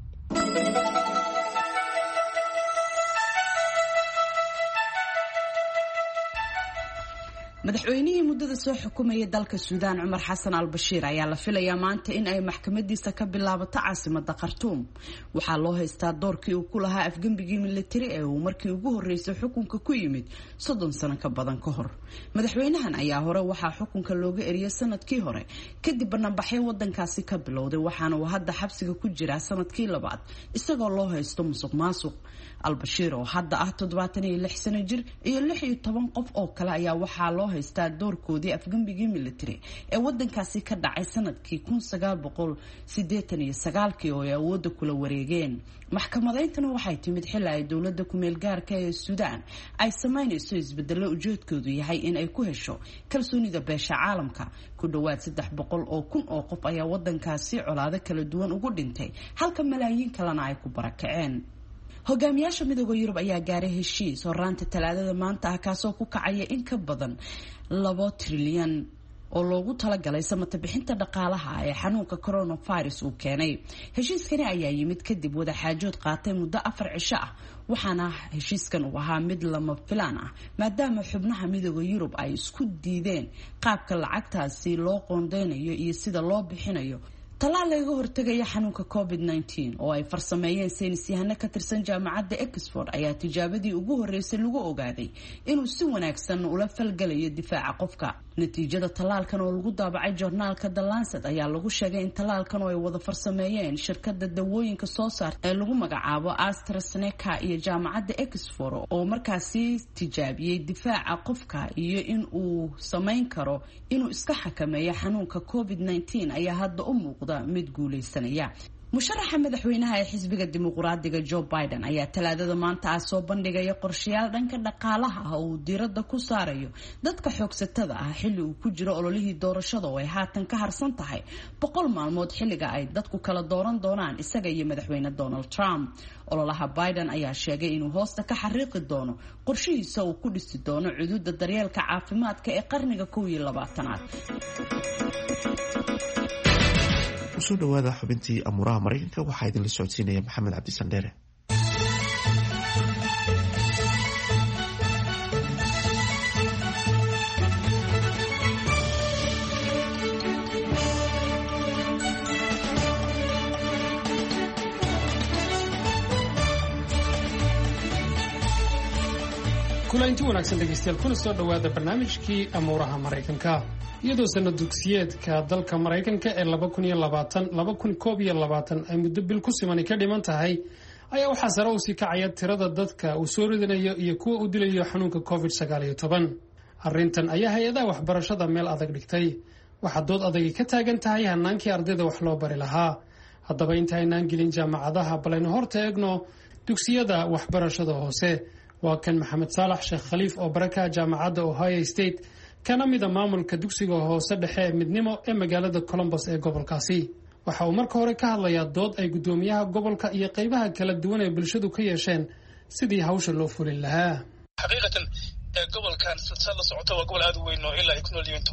madaxweynihii muddada soo xukumayay dalka Suudaan Cumar Xasan al-Bashiir ayaa la filayaa maanta in ay maxkamadiisa ka bilaabato caasimadda Khartoum. waxaa loo haystaa doorkii uu ku lahaa afgembigii militari ee uu markii ugu horeysay xukunka ku yimid 30 sano ka badan ka hor. madaxweynahan ayaa hore waxaa xukunka looga eriyay sanadkii hore kadib bannaanbaxyo wadankaasi ka bilowday, waxaana uu hadda xabsiga ku jiraa sanadkii labaad isagoo loo haysto musuqmaasuq. al-Bashiir oo hadda ah 76 sano jir iyo 16 qof oo kale ayaa waxaa loo haystaa doorkoodii afgembigii militari ee wadankaasi ka dhacay sanadkii 1989 oo ay awoodda kula wareegeen. maxkamadayntana waxay timid xilli ay dowladda ku-meel gaarka ee Suudaan ay sameynayso isbedelo ujeedkoodu yahay in ay ku hesho kalsoonida beesha caalamka. ku dhawaad 300 oo kun oo qof ayaa wadankaasi colaado kala duwan ugu dhintay halka malaayiin kalena ay ku barakaceen. hogaamiyaasha midowga Yurub ayaa gaaray heshiis horaanta Talaadada maanta ah kaasoo ku kacaya in ka badan 2 trilyan oo loogu talagalay samata bixinta dhaqaalaha ee xanuunka coronavirus uu keenay. heshiiskani ayaa yimid kadib wada xaajood qaatay muddo 4 cisho ah, waxaana heshiiskan uu ahaa mid lama filaan ah maadaama xubnaha midowga Yurub ay isku diideen qaabka lacagtaasi loo qoondeynayo iyo sida loo bixinayo talaal laga hortagaya xanuunka COVID-19 oo ay farsameeyeen saynisyahano ka tirsan jaamacadda Oxford ayaa tijaabadii ugu horeysay lagu ogaaday inuu si wanaagsan ula falgalayo difaaca qofka. natiijada talaalkan oo lagu daabacay joornaalka The Lancet ayaa lagu sheegay in talaalkan oo ay wada farsameeyeen shirkadda dawooyinka soo saarta ee lagu magacaabo AstraZeneca iyo jaamacadda Oxford oo markaasi tijaabiyay difaaca qofka iyo in uu sameyn karo inuu iska xakameeyo xanuunka COVID-19 ayaa hadda u muuqda mid guuleysanaya. musharaxa madaxweynaha ee xisbiga dimuqraadiga Joe Biden ayaa Talaadada maanta ah soo bandhigaya qorshayaal dhanka dhaqaalaha ah oo uu diiradda ku saarayo dadka xoogsatada ah xilli uu ku jiro ololihii doorashada oo ay haatan ka harsan tahay 100 maalmood xilliga ay dadku kala dooran doonaan isaga iyo madaxweyne Donald Trump. ololaha Biden ayaa sheegay inuu hoosta ka xariiqi doono qorshihiisa uu ku dhisi doono cududa daryeelka caafimaadka ee qarniga 21aad. usoo dhawaada xubintii amuuraha Maraykanka waxaa idin la socodsiinaya Maxamed Cabdi Sandheere. kulanti wanaagsan dhegeystayaal kuna soo dhawaada barnaamijkii amuuraha Maraykanka. iyadoo sanad dugsiyeedka dalka Maraykanka ee 2020-2021 ay muddo bil ku siman ka dhiman tahay ayaa waxaa sare u sii kacaya tirada dadka uu soo ridanayo iyo kuwa u dilayo xanuunka COVID-19. arrintan ayaa hay-adaha waxbarashada meel adag dhigtay. waxaa dood adagi ka taagan tahay hanaankii ardayda wax loo bari lahaa. haddaba intaynaan gelin jaamacadaha balaynu horta eegno dugsiyada waxbarashada hoose. waa kan Maxamed Saalax Sheekh Khaliif oo baraka jaamacadda Ohio State kana mida maamulka dugsiga hoose dhexe ee midnimo ee magaalada Columbus ee gobolkaasi. waxa uu marka hore ka hadlayaa dood ay guddoomiyaha gobolka iyo qaybaha kala duwan ee bulshadu ka yeesheen sidii hawsha loo fulin lahaa. xaqiiqatan gobolkan silsilad la socota waa gobol aad u weyn oo ilaa ay ku nool yihiin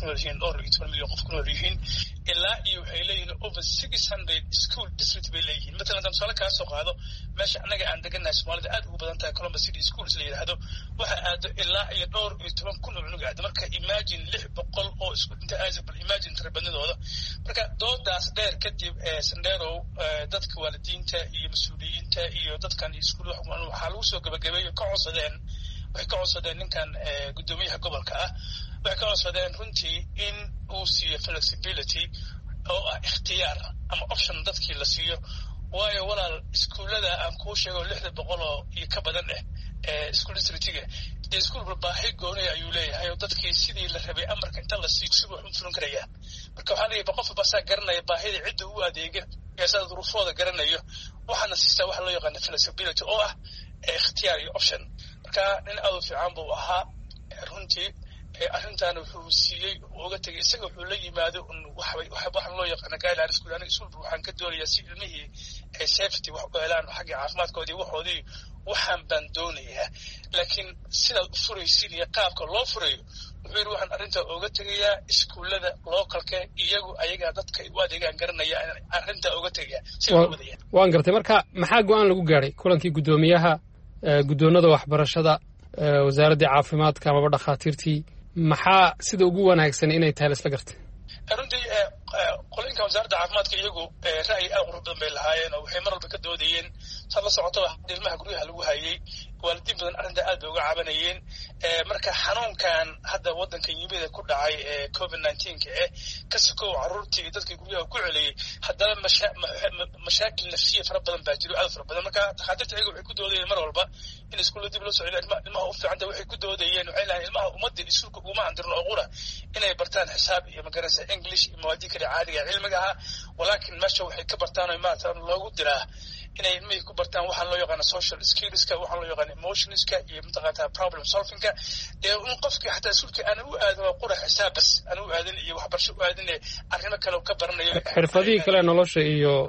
10 milyan qof ku nool yihiin ilaa iyo waxay leeyihiin over 600 school district bay leeyihiin. matalan haddaan tusaale kaa soo qaado meesha annaga aan degannahay soomaalida aad ugu badan tahay Columbus City schools la yidhaahdo waxa aado ilaa iyo 12 kun oo cunug aada marka imagine 600 oo isku inta aasabal imagine tirabadnidooda. marka doodaas dheer kadib Sandero dadka waalidiinta iyo mas-uuliyiinta iyo dadkan iskuul waxaa lagu soo gabagabeeyo ka codsadeen waxay ka codsadeen ninkan guddoomiyaha gobolka ah waxay ka codsadeen runtii in uu siiyo flexibility oo ah ikhtiyaar ama option dadkii la siiyo. waayo walaal iskuullada aan kuu sheego 600 oo iyo ka badan school districtiga iskuulka baahi gooni ayuu leeyahay oo dadkii sidii la rabay amarka inta la siiyo si wax u furan karaya. marka waxaa leeyahay qof baa garanaya baahida cidda u adeega ee sida duruufooda garanayo waxaana siista wax loo yaqaan flexibility oo ah ikhtiyaar iyo option. marka nin aad u fiican buu ahaa runtii arrintan wuxuu siiyey uga tagay isaga wuxuu la yimaado wax loo yaqaan guidelines school aniga iskuulka waxaan ka doonayaa si ilmihii ay safety wax u helaan xagga caafimaadkoodii waxoodii waxaan baan doonayaa laakiin sidaad u furaysiin iyo qaabka loo furayo wuxuu yidhi waxaan arrintaa uga tegayaa iskuullada localka iyagu ayagaa dadka u adeegaan garanaya arrintaa uga tegaya si loo wadaya. waan gartay marka maxaa go-aan lagu gaadhay kulankii guddoomiyaha guddoonada waxbarashada wasaaraddii caafimaadka amaba dhakhaatiirtii maxaa sida ugu wanaagsan inay tahay isla gartay? runtii qolinka wasaaradda caafimaadka iyagu ra'yi aad qurux badan bay lahaayeen oo waxay mar walba ka doodayeen sad la socotaba ilmaha guryaha lagu hayay waalidiin badan arrinta aad bay uga cabanayeen. marka xanuunkan hadda waddanka yimida ku dhacay COVID-19 ka sokow carruurtii iyo dadkii guryaha ku celiyey haddana mashaakil nafsiya fara badan baa jiro aad fara badan. marka takhaatiirta iyagu waxay ku doodayeen mar walba in iskuulla dib loo soo celiyo ilmaha u fiicanta waxay ku doodayeen waxay lahayn ilmaha ummadda iskuulka uguma andirin oo qura inay bartaan xisaab iyo magarasa English iyo mawaadii kale caadiga cilmiga ah walaakin meesha waxay ka bartaan oo maanta loogu diraa inay ilmihii ku bartaan waxaa loo yaqaana social skillska waxaa loo yaqaana emotionska iyo mataqaanaa problem solvingka in qofkii xataa iskuulka aan u aadin oo qura xisaab bas aan u aadin iyo waxbarasho u aadin arrimo kale ka baranayo xirfadihii kale nolosha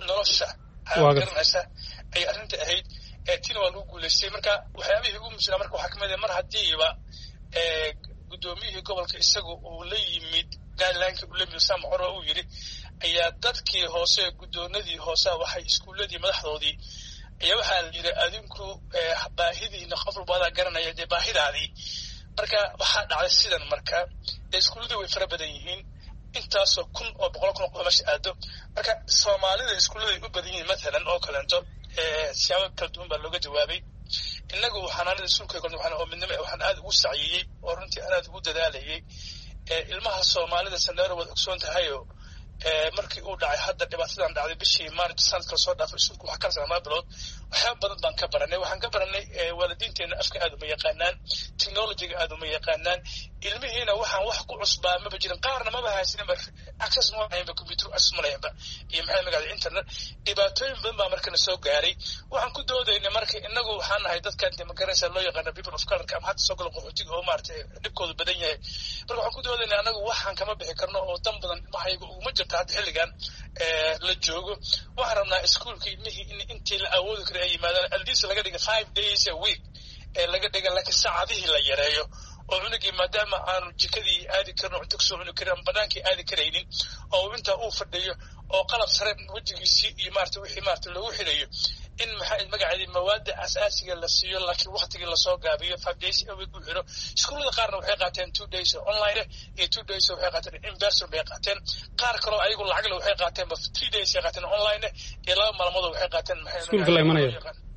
garanaysa ay arrinta ahayd tina waa lagu guulaystay. marka waxyaabihii ugu muhiimsanaa marka waxaa kamid mar haddiiba guddoomiyihii gobolka isagu uu la yimid guidelinekii uu la yimid sam hore uu yidhi ayaa dadkii hoose guddoonadii hoose waxay iskuulladii madaxdoodii ayaa waxaa la yidhi adinku baahidiina qof walba adaa garanaya dee baahidaadii. marka waxaa dhacday sidan marka iskuulladii way fara badan yihiin intaasoo kun oo 100 kun oo meesha aado. marka soomaalida iskuulladay u badan yihiin matalan oo kaleento siyaabo kala duwan baa looga jawaabay. innagu xanaanada iskuulka oo midnimo waxaan aad ugu saciyey oo runtii aad ugu dadaalayay ilmaha soomaalida Sandero wad ogsoon tahayoo markii uu dhacay hadda dhibaatadan dhacday bishii Maarch sanadka soo dhaafay iskuulku waxa ka sanaa bilood waxyaabo badan baan ka baranay. waxaan ka baranay waalidiinteena afka aad uma yaqaanaan technology-ga aad uma yaqaanaan ilmihiina waxaan wax ku cusbaa maba jirin qaarna maba haysaninba access ma lahaynba computer access ma lahaynba iyo maxay magaalada internet dhibaatooyin badan baa markana soo gaaray. waxaan ku doodaynay marka inagu waxaan nahay dadkan demokarasi loo yaqaano people of color ama hadda soo galo qaxootiga oo maartay dhibkoodu badan yahay. marka waxaan ku doodaynay anagu waxaan kama bixi karno oo dan badan ilmahayaga uguma jirto hadda xilligan la joogo. waxaan rabnaa iskuulka ilmihii in intii la awoodi kara ay yimaadaan at least laga dhiga 5 days a week laga dhiga laakiin saacadihii la yareeyo oo cunugii maadaama aanu jikadii aadi karin oo cunto kasoo cuni karin ama banaankii aadi karaynin oo intaa uu fadhiyo oo qalab sare wejigiisii iyo maarata wixii maarata loogu xidhayo in maxaa magaceedii mawaada asaasiga la siiyo laakiin waqtigii lasoo gaabiyo 5 days a week u xidho. iskuullada qaarna waxay qaateen 2 days online iyo 2 days waxay qaateen in person bay qaateen. qaar kaloo ayagu lacag leh waxay qaateen 3 days ay qaateen online iyo 2 maalmood waxay qaateen maxay iskuulka la imanayo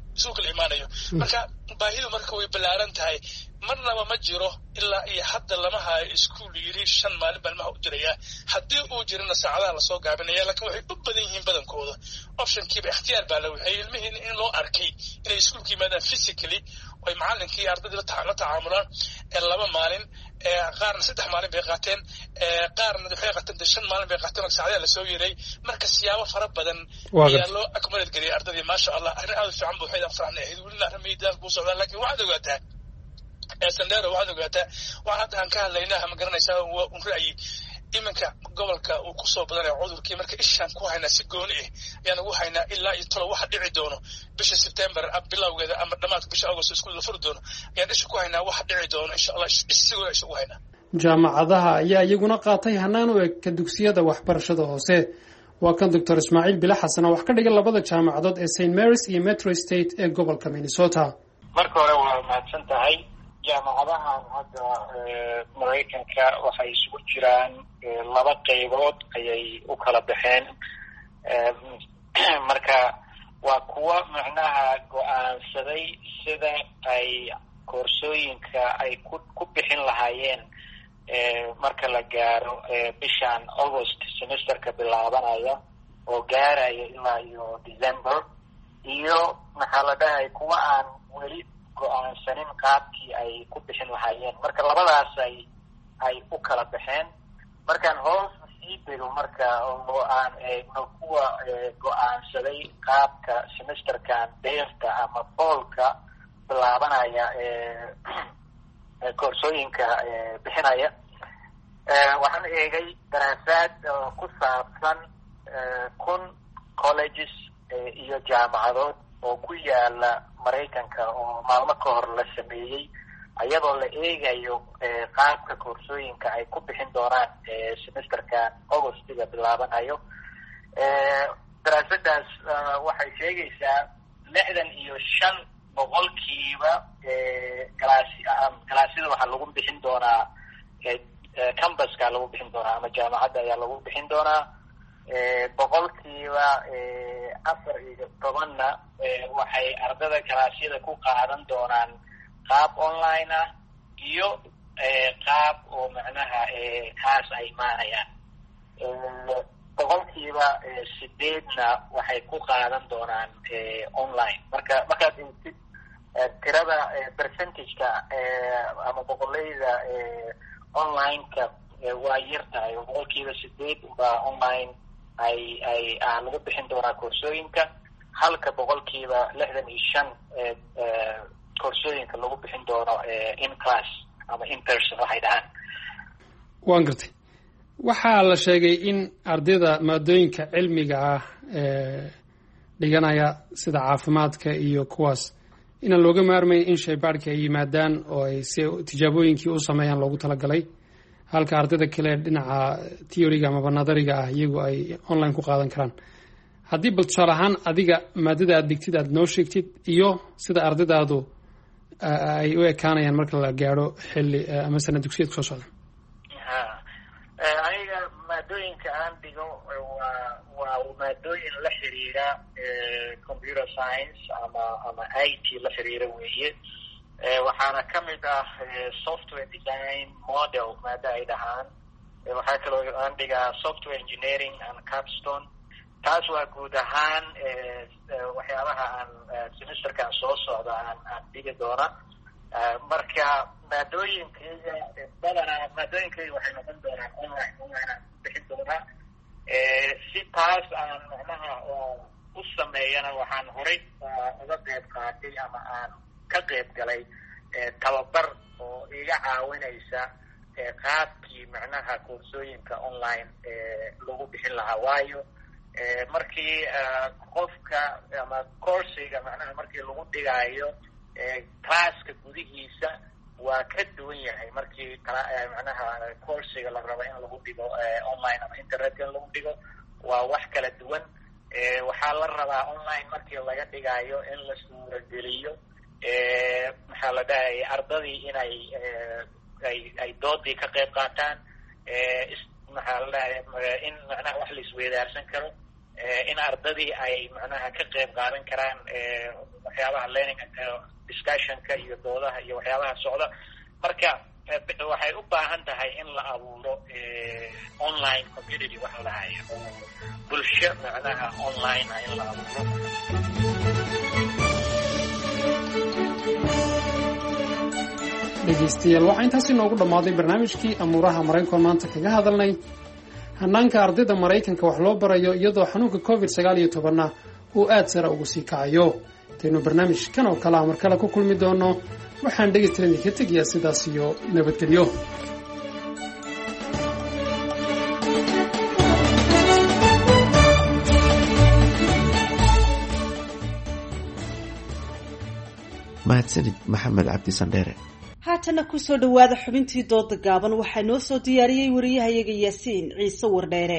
marka baahidu marka way ballaaran tahay. marnaba ma jiro ilaa iyo hadda lama hayo iskuul yiri 5 maalin baa ilmaha u jiraya haddii uu jirana saacadaha lasoo gaabinaya laakiin waxay u badan yihiin badankooda optionkiiba ikhtiyaar baa la waxay ilmihiin in loo arkay inay iskuulka yimaadaan physically oo macallinkii ardayda la tacaamulaan 2 maalin qaarna 3 maalin bay qaateen qaarna waxay qaateen 5 maalin bay qaateen saacadaha lasoo yeeray. marka siyaabo fara badan ayaa loo accumulate gariyay ardayda maasha Allah arrin aad fiican buu waxay farxnay weliba arrimada ku socdaan laakiin waxaad ogaataa Sandero waxaad ogaataa waxaan hadda aan ka hadlaynaa ma garanaysaa waa un ra'yi iminka gobolka uu kusoo badanaya cudurkii marka ishaan ku haynaa si gooni ah ayaan ugu haynaa ilaa iyo talo waxa dhici doono bisha September bilowgeeda ama dhamaadka bisha August iskuul la furi doono ayaan isha ku haynaa waxa dhici doono insha Allah isigoo isha ku haynaa jaamacadaha ayaa iyaguna qaatay hanaan u eg ka dugsiyada waxbarashada hoose waa kan Dr. Ismaaciil Bila Xasan wax ka dhigay labada jaamacadood ee St. Mary's iyo Metro State ee gobolka Minnesota marka hore waa mahadsan tahay jaamacadahan hadda Mareykanka waxay isugu jiraan laba qaybood ayay u kala baxeen marka waa kuwa macnaha go'aansaday sida ay koorsooyinka ay ku bixin lahaayeen marka la gaaro bishan August semesterka bilaabanaya oo gaaraya ilaa iyo December iyo maxaa la dhahay kuwa aan weli go'aansanin qaabkii ay ku bixin lahaayeen marka labadaas ay u kala baxeen markaan hoos sii dego marka oo aan eegno kuwa go'aansaday qaabka semesterkan deerta ama fallka bilaabanaya koorsooyinka bixinaya waxaan eegay daraasaad ku saabsan 1000 colleges iyo jaamacadood oo ku yaala Mareykanka oo maalmo ka hor la sameeyay ayadoo la eegayo qaabka koorsooyinka ay ku bixin doonaan semesterkan Augustiga bilaabanayo daraasadaas waxay sheegaysaa 65 boqolkiiba galaasyada waxaa lagu bixin doonaa campuska lagu bixin doonaa ama jaamacadda ayaa lagu bixin doonaa boqolkiiba 14 waxay ardada galaasyada ku qaadan doonaan qaab online ah iyo qaab oo macnaha kaas ay imaanayaan boqolkiiba 8 waxay ku qaadan doonaan online markaad eegtid tirada percentage-ka ama boqolleyda online-ka waa yar tahay oo boqolkiiba 8 baa online ay lagu bixin doonaa koorsooyinka halka boqolkiiba 65 koorsooyinka lagu bixin doono in class ama in person waxay dhahaan waan gartay waxaa la sheegay in ardayda maadooyinka cilmiga ah dhiganaya sida caafimaadka iyo kuwaas inaan looga maarmayn in shaybaadhka ay yimaadaan oo ay si tijaabooyinkii u sameeyaan loogu talagalay halka ardayda kale dhinaca theoryga ama nadariga ah iyagu ay online ku qaadan karaan haddii bal tusaale ahaan adiga maadada aad digtid aad noo sheegtid iyo sida ardaydaadu ay u ekaanayaan marka la gaadho xilli ama sana dugsiyeedka soo socda aniga maadooyinka aan dhigo waa maadooyin la xiriira computer science ama IT la xiriira weeye waxaana ka mid ah software design model maada ay dhahaan waxaa kaloo aan dhigaa software engineering and capstone taas waa guud ahaan waxyaabaha aan semesterkan soo socda aan dhigi doona marka maadooyinkayga badanaa maadooyinkayga waxay noqon doonaan online bixin doonaa si taas aan macnaha u sameeyana waxaan horay uga qayb qaatay ama aan ka qayb galay tababar oo iga caawinaysa qaabkii macnaha koorsooyinka online lagu bixin lahaa waayo markii qofka ama coursiga macnaha markii lagu dhigaayo classka gudihiisa waa ka duwan yahay markii macnaha coursiga la rabo in lagu dhigo online ama internetka in lagu dhigo waa wax kala duwan waxaa la rabaa online markii laga dhigaayo in la suurageliyo maxaa la dhahay ardadii inay ay doodii ka qayb qaataan maxaa la dhahay in macnaha wax la isweydaarsan karo in ardadii ay macnaha ka qayb qaadan karaan waxyaabaha learning discussionka iyo doodaha iyo waxyaabaha socda marka waxay u baahan tahay in la abuuro online community waxa la dhahayo bulsho macnaha online ah in la abuuro dhegeystayaal waxaa intaasi noogu dhammaaday barnaamijkii amuuraha maraykanka maanta kaga hadalnay hanaanka ardayda maraykanka wax loo barayo iyadoo xanuunka covid-19 uu aad sare ugu sii kacayo intaynu barnaamijkan oo kale ah mar kale ku kulmi doono waxaan dhegeystayaal idinka tegayaa sidaas iyo nabadgelyo mahadsanid maxamed cabdi sandheere. haatana kusoo dhawaada xubintii dooda gaaban waxaa noo soo diyaariyey wariyahayaga yaasiin ciise wardheere.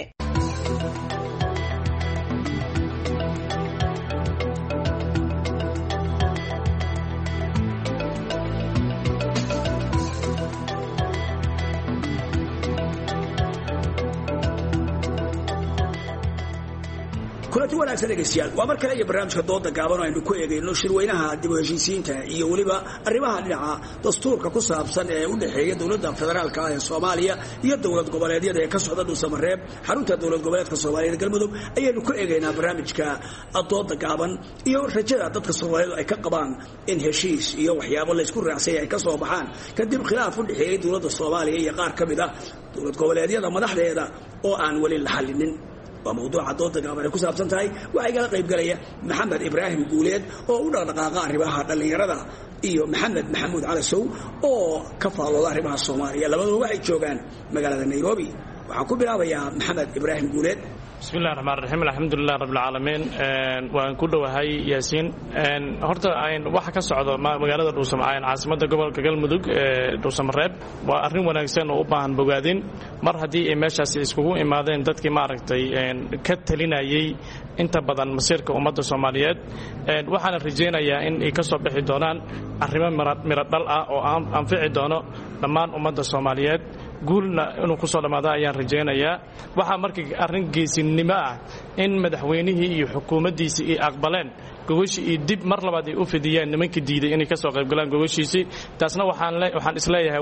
kulanti wanaagsan dhegaystayaal waa mar kale iyo barnaamijka dooda gaaban oo aynu ku eegayno shirweynaha dib u heshiisiinta iyo weliba arrimaha dhinaca dastuurka ku saabsan ee u dhexeeya dowladda federaalka ah ee Soomaaliya iyo dowlad goboleedyada ee ka socda Dhuusamareeb xarunta dowlad goboleedka Soomaaliya galmudug ayaynu ku eegaynaa barnaamijka dooda gaaban iyo rajada dadka Soomaaliyeed ay ka qabaan in heshiis iyo waxyaabo la isku raacsan ay ka soo baxaan kadib khilaaf u dhexeeya dowladda Soomaaliya iyo qaar ka mid ah dowlad goboleedyada madaxdeeda oo aan wali la xallinin. waa mawduuca dooda gaaban ay ku saabsan tahay waxaa igala qayb galaya maxamed ibraahim guuleed oo u dhaqdhaqaaqa arrimaha dhallinyarada iyo maxamed maxamuud cali sow oo ka faallooda arrimaha Soomaaliya labadooda waxay joogaan magaalada Nairobi. waxaan ku bilaabayaa maxamed ibraahim guuleed. بسم الله الرحمن الرحيم الحمد لله رب العالمين waan ku dhawahay yaasiin horta waxa ka socdo magaalada Dhuusamareeb caasimadda gobolka Galmudug Dhuusamareeb waa arrin wanaagsan oo u baahan bogaadin mar haddii ay meeshaas iskugu imaadeen dadkii maaragtay ka talinayay inta badan masiirka ummadda Soomaaliyeed waxaan rajeynayaa in ay ka soo bixi doonaan arrimo miro dhal ah oo anfici doono dhammaan ummadda Soomaaliyeed guulna inuu ku soo dhamaado ayaan rajeynayaa. waxaa markii arrin geesinimo ah in madaxweynihii iyo xukuumaddiisii ay aqbaleen gogashii iyo dib mar labaad ay u fidiyeen nimankii diiday inay ka soo qayb galaan gogashiisii. taasna waxaan isleeyahay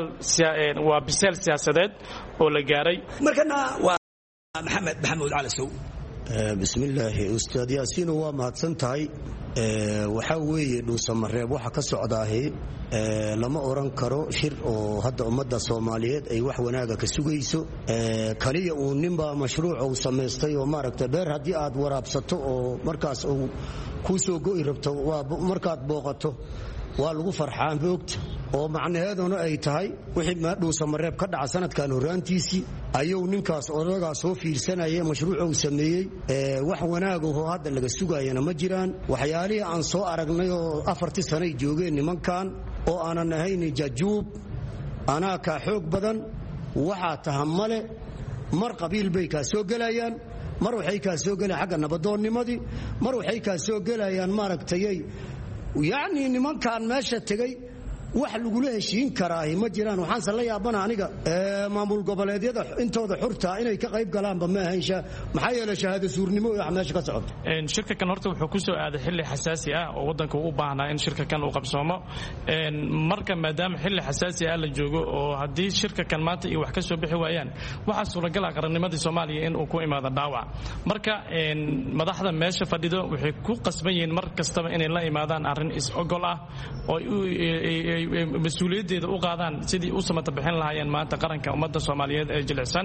waa biseel siyaasadeed oo la gaaray. markana waa maxamed maxamuud cali sow. bismillaahi ustaad yaasiin waa mahadsan tahay. waxaa weeye Dhuusamareeb waxa ka socdaahe lama oran karo shir oo hadda ummadda Soomaaliyeed ay wax wanaaga ka sugayso kaliya uu ninba mashruuc uu sameystay oo maaragtay beer haddii aad waraabsato oo markaas uu ku soo go'i rabto waa markaad booqato waa lagu farxaan boogta oo macnaheeduna ay tahay wixii Dhuusamareeb ka dhaca sanadkan horaantiisii ayuu ninkaas odagaa soo fiirsanayay mashruuc uu sameeyey wax wanaag oo hadda laga sugayana ma jiraan. waxyaalihii aan soo aragnay oo 4 sano joogeen nimankan oo aanan ahayn jajuub anaa ka xoog badan waxa tahamale mar qabiil bay ka soo galayaan mar waxay ka soo galayaan xagga nabadoonnimadii mar waxay ka soo galayaan maaragtay يعني nimankan meesha tagay wax lagu heshiin karaa ma jiraan. waxaan la yaabana aniga maamul goboleedyada intooda xurta inay ka qayb galaan ba ma ahayn maxay yeelay shahaado suurnimo iyo meesha ka socdo. shirka kan horta wuxuu ku soo aaday xilli xasaasi ah oo wadanka u baahnaa in shirka kan uu qabsoomo marka maadaama xilli xasaasi ah la joogo oo haddii shirka kan maanta iyo wax ka soo bixi waayaan waxa suuragal ah qarannimadii Soomaaliya in uu ku imaado dhaawac. marka madaxda meesha fadhido waxay ku qasban yihiin mar kastaba inay la imaadaan arrin is ogol ah oo mas-uuliyadeeda u qaadaan sidii u samata bixin lahaayeen maanta qaranka ummadda Soomaaliyeed ee jilicsan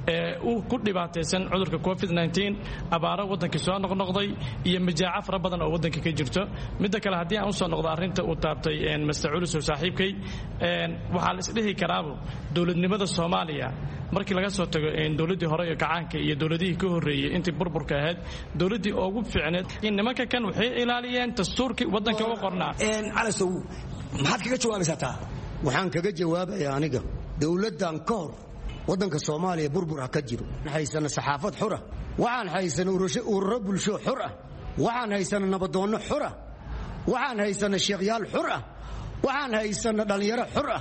uu ku dhibaataysan cudurka COVID-19 abaaro wadanka soo noqnoqday iyo majaaca fara badan oo wadanka ka jirto. midda kale haddii aan u soo noqdo arrinta uu taabtay Mr. oo saaxiibkay waxaa la isdhihi karaabo dowladnimada Soomaaliya markii laga soo tago dowladii hore ee kacaanka iyo dowladihii ka horeeyay intii burburka ahayd dowladii ugu fiicneed in nimanka kan waxay ilaaliyeen dastuurkii wadanka u qornaa. cali sow maxaad kaga jawaabaysaa? waxaan kaga jawaabayaa aniga dowladdan ka hor wadanka Soomaaliya burbur ka jiro haysana saxaafad xura waxaan haysana ururo bulsho xura waxaan haysana nabadoonno xura waxaan haysana sheekhayaal xura waxaan haysana dhalinyaro xura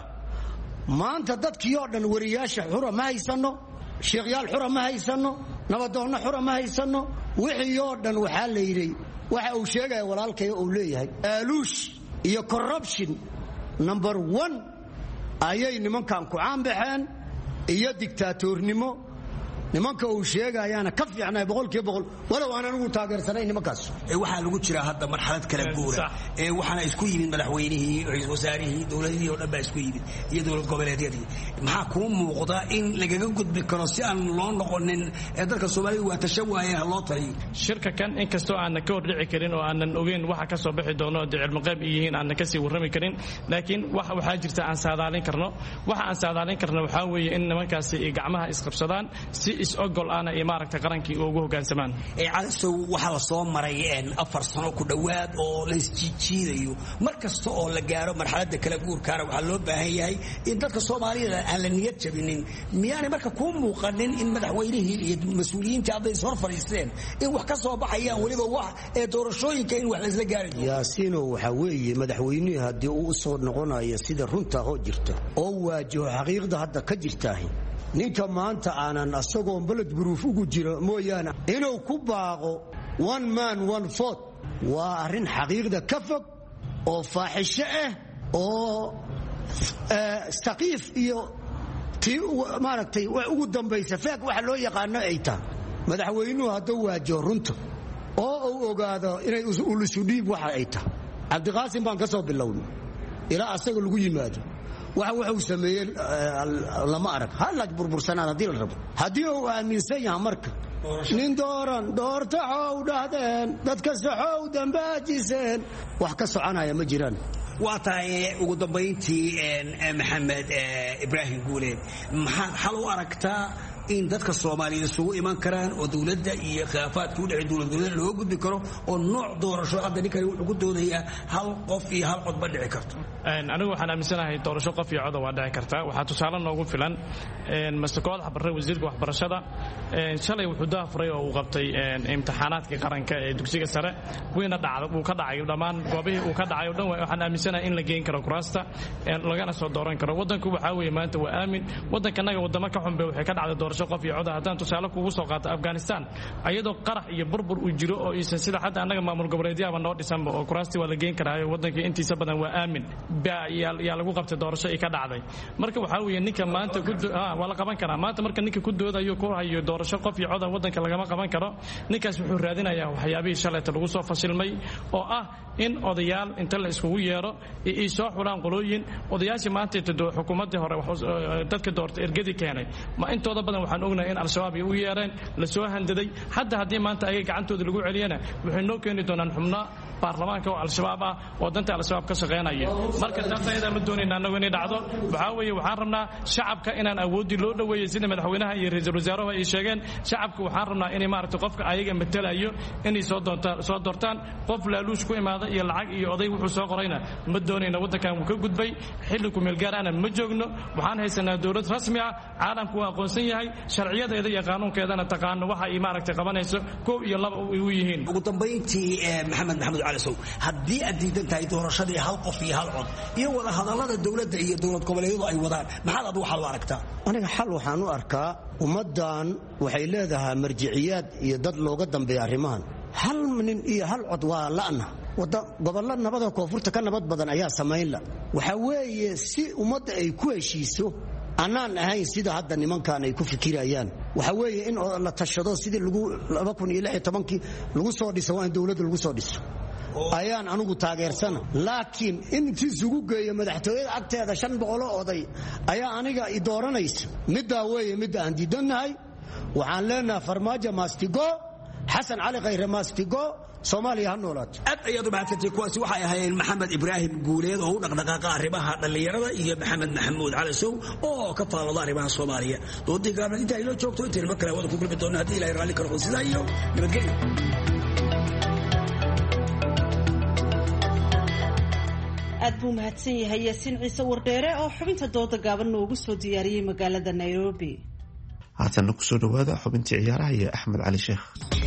maanta dadkii oo dhan wariyaasha xura ma haysano sheekhayaal xura ma haysano nabadoonno xura ma haysano wixii oo dhan waxa la yiri waxa uu sheegay walaalkay oo leeyahay aaluush iyo corruption number 1 ayay nimankan ku caanbaxeen iyo dictatornimo nimanka uu sheegayaana ka fiicnaa 100% walow aan anigu taageersanay nimankaas. waxaa lagu jiraa hadda marxalad kala guura waxaana isku yimid madaxweynihii ra'iisul wasaarihii dowladihii oo dhan baa isku yimid iyo dowlad goboleedyadii. maxaa kuu muuqda in lagaga gudbi karo si aan loo noqonin dadka Soomaaliyeed waa tashawaayeen loo taliyo shirka kan inkastoo aan ka hordhici karin oo aanan ogeyn waxa ka soo bixi doono cilmi qayb yihiin aan ka sii warrami karin laakiin waxa jirta aan saadaalin karno waxa aan saadaalin karno waxa weeye in nimankaasi ay gacmaha isqabsadaan si is-ogol ahna iyo maaragtay qarankii ugu hoggaansamaan. calisow waxaa la soo maray 4 sano ku dhowaad oo la isjiijiidayo mar kasta oo la gaaro marxaladda kala guurkaana waxaa loo baahan yahay in dadka Soomaalida aan la niyad jabinin. miyaanay marka ku muuqanin in madaxweynihii iyo mas'uuliyiinta hadday soo fariisteen in wax ka soo baxayaan waliba wax ee doorashooyinka in wax la isla gaari doono? yaasiino waxa weeye madaxweynuhu haddii uu soo noqonayo sida runta oo jirta oo waajiho xaqiiqda hadda ka jirtaahay ninka maanta aanan asagoo balad buruuf ugu jiro mooyaane inuu ku baaqo one man one vote waa arrin xaqiiqda ka fog oo faaxisho ah oo saqiif iyo tii maaragtay ugu dambaysa faag waxa loo yaqaano ay tahay madaxweynuhu hadduu waajiho runta oo uu ogaado inay ulusu dhiib waxa ay tahay cabdiqaasim baan ka soo bilownay ilaa asaga lagu yimaado wuxuu sameeyey lama arag halaj burbursanaan haddii la rabo haddii uu aaminsan yahay marka nin dooran doortaxow dhahdeen dadka saxow dambaajiseen wax ka soconaya ma jiraan. waa tahay ugu dambayntii maxamed ibraahim guuleed maxaad xal u aragtaa in dadka Soomaaliyeed isugu iman karaan oo dawladda iyo khilaafaadka u dhaxay dawladda loo gudbi karo oo nooc doorasho hadda ninkan wuxuu ku doodayaa hal qof iyo hal cod ba dhici karto? anigu waxaan aaminsanahay doorasho qof iyo cod waa dhici karta. waxaa tusaale noogu filan mastakood xabarre wasiirka waxbarashada shalay wuxuu daafuray oo uu qabtay imtixaanaadka qaranka ee dugsiga sare wayna dhacday uu ka dhacay dhammaan goobihii uu ka dhacay oo dhan waxaan aaminsanahay in la geyn karo kuraasta lagana soo dooran karo. wadanku waxa weeye maanta waa aamin. wadankanaga wadamo ka xunbay waxay ka dhacday doorasho qof iyo cod. haddaan tusaale kugu soo qaato Afghanistan ayadoo qarax iyo burbur uu jiro oo iisan sida hadda anaga maamul goboleedyada noo dhisanba oo kuraastii waa la geyn karaa wadanka intiisa badan waa aamin yaa lagu qabtay doorasho ay ka dhacday. marka waxa weeye ninka maanta waa la qaban karaa maanta marka ninka ku doodayo ku hayo doorasho qof iyo cod wadanka lagama qaban karo. ninkaas wuxuu raadinayaa waxyaabihii shalayta lagu soo fashilmay oo ah in odayaal inta la iskugu yeero ay soo xulaan qolooyin odayaashii maanta xukuumadii hore dadka doortay ergadi keenay ma intooda badan waxaan ognahay in al-shabaab ay u yeereen la soo handaday hadda haddii maanta ayaga gacantooda lagu celiyana waxay noo keeni doonaan xubno baarlamaanka oo al-shabaab ah oo danta al-shabaab ka shaqeynaya. marka taas ayada ma doonayna anagu inay dhacdo. waxaa weeye waxaan rabnaa shacabka inaan awoodii loo dhaweeyay sida madaxweynaha iyo ra'iisul wasaaruhu ay sheegeen. shacabku waxaan rabnaa inay maaragtay qofka ayaga matalayo inay soo doortaan qof laaluush ku imaada iyo lacag iyo oday wuxuu soo qorayna ma doonayna. wadankan wuu ka gudbay xilli ku meel gaar ahna ma joogno. waxaan haysanaa dowlad rasmi ah caalamku waa aqoonsan yahay sharciyadeeda iyo qaanuunkeedana taqaano waxa ay maaragtay qabanayso 1 iyo 2 ay u yihiin. ugu dambayntii maxamed calisow haddii aad diidan tahay doorashadii hal qof iyo hal cod iyo wada hadallada dowladda iyo dowlad goboleedyadu ay wadaan maxaad adigu xal u aragtaa? aniga xal waxaan u arkaa ummaddan waxay leedahay marjiciyaad iyo dad looga dambeeya arrimahan. hal nin iyo hal cod waa la'na gobollo nabada koonfurta ka nabad badan ayaa samayn la. waxa weeye si ummadda ay ku heshiiso anaan ahayn sida hadda nimankan ay ku fikirayaan. waxa weeye in la tashado sidii 2016 lagu soo dhiso waa in dawladda lagu soo dhiso ayaan anigu taageersana. laakiin intii isugu geeyo madaxtooyada agteeda 500 oday ayaa aniga i dooranaysa middaa weeye midda aan diidannahay. waxaan leenahay farmaajo maastigo xasan cali khayre maastigo Soomaaliya ha noolaato. aad ayaad u mahadsantahay. kuwaasi waxay ahaayeen maxamed ibraahim guuleed oo u dhaqdhaqaaqa arrimaha dhallinyarada iyo maxamed maxamuud calisow oo ka faallada arrimaha Soomaaliya. doodii gaabnayd inta ay la joogto inta mar kale wada ku kulmi doona haddii Ilaahay raalli karo sidaa iyo nabadgelyo. aad buu mahadsan yahay Yaasiin Ciise Wardheere oo xubinta dooda gaaban noogu soo diyaariyay magaalada Nairobi. haatan ku soo dhawaada xubintii ciyaaraha iyo Axmed Cali Sheekh.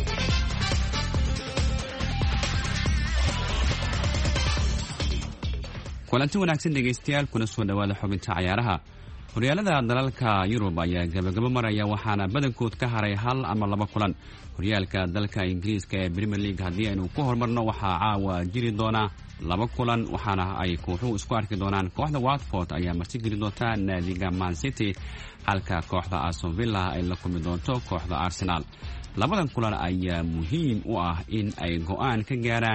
kulanti wanaagsan dhegaystayaal kuna soo dhawaada xubinta ciyaaraha. horyaalada dalalka Yurub ayaa gabagabo maraya waxaana badankood ka haray 1 ama 2 kulan. horyaalka dalka Ingiriiska ee Premier League haddii aynu ku hormarno waxaa caawa jiri doona 2 kulan waxaana ay kooxuhu isku arki doonaan. kooxda Watford ayaa marti geli doonta naadiga Man City halka kooxda Aston Villa ay la kulmi doonto kooxda Arsenal. labadan kulan ayaa muhiim u ah in ay go'aan ka gaaraan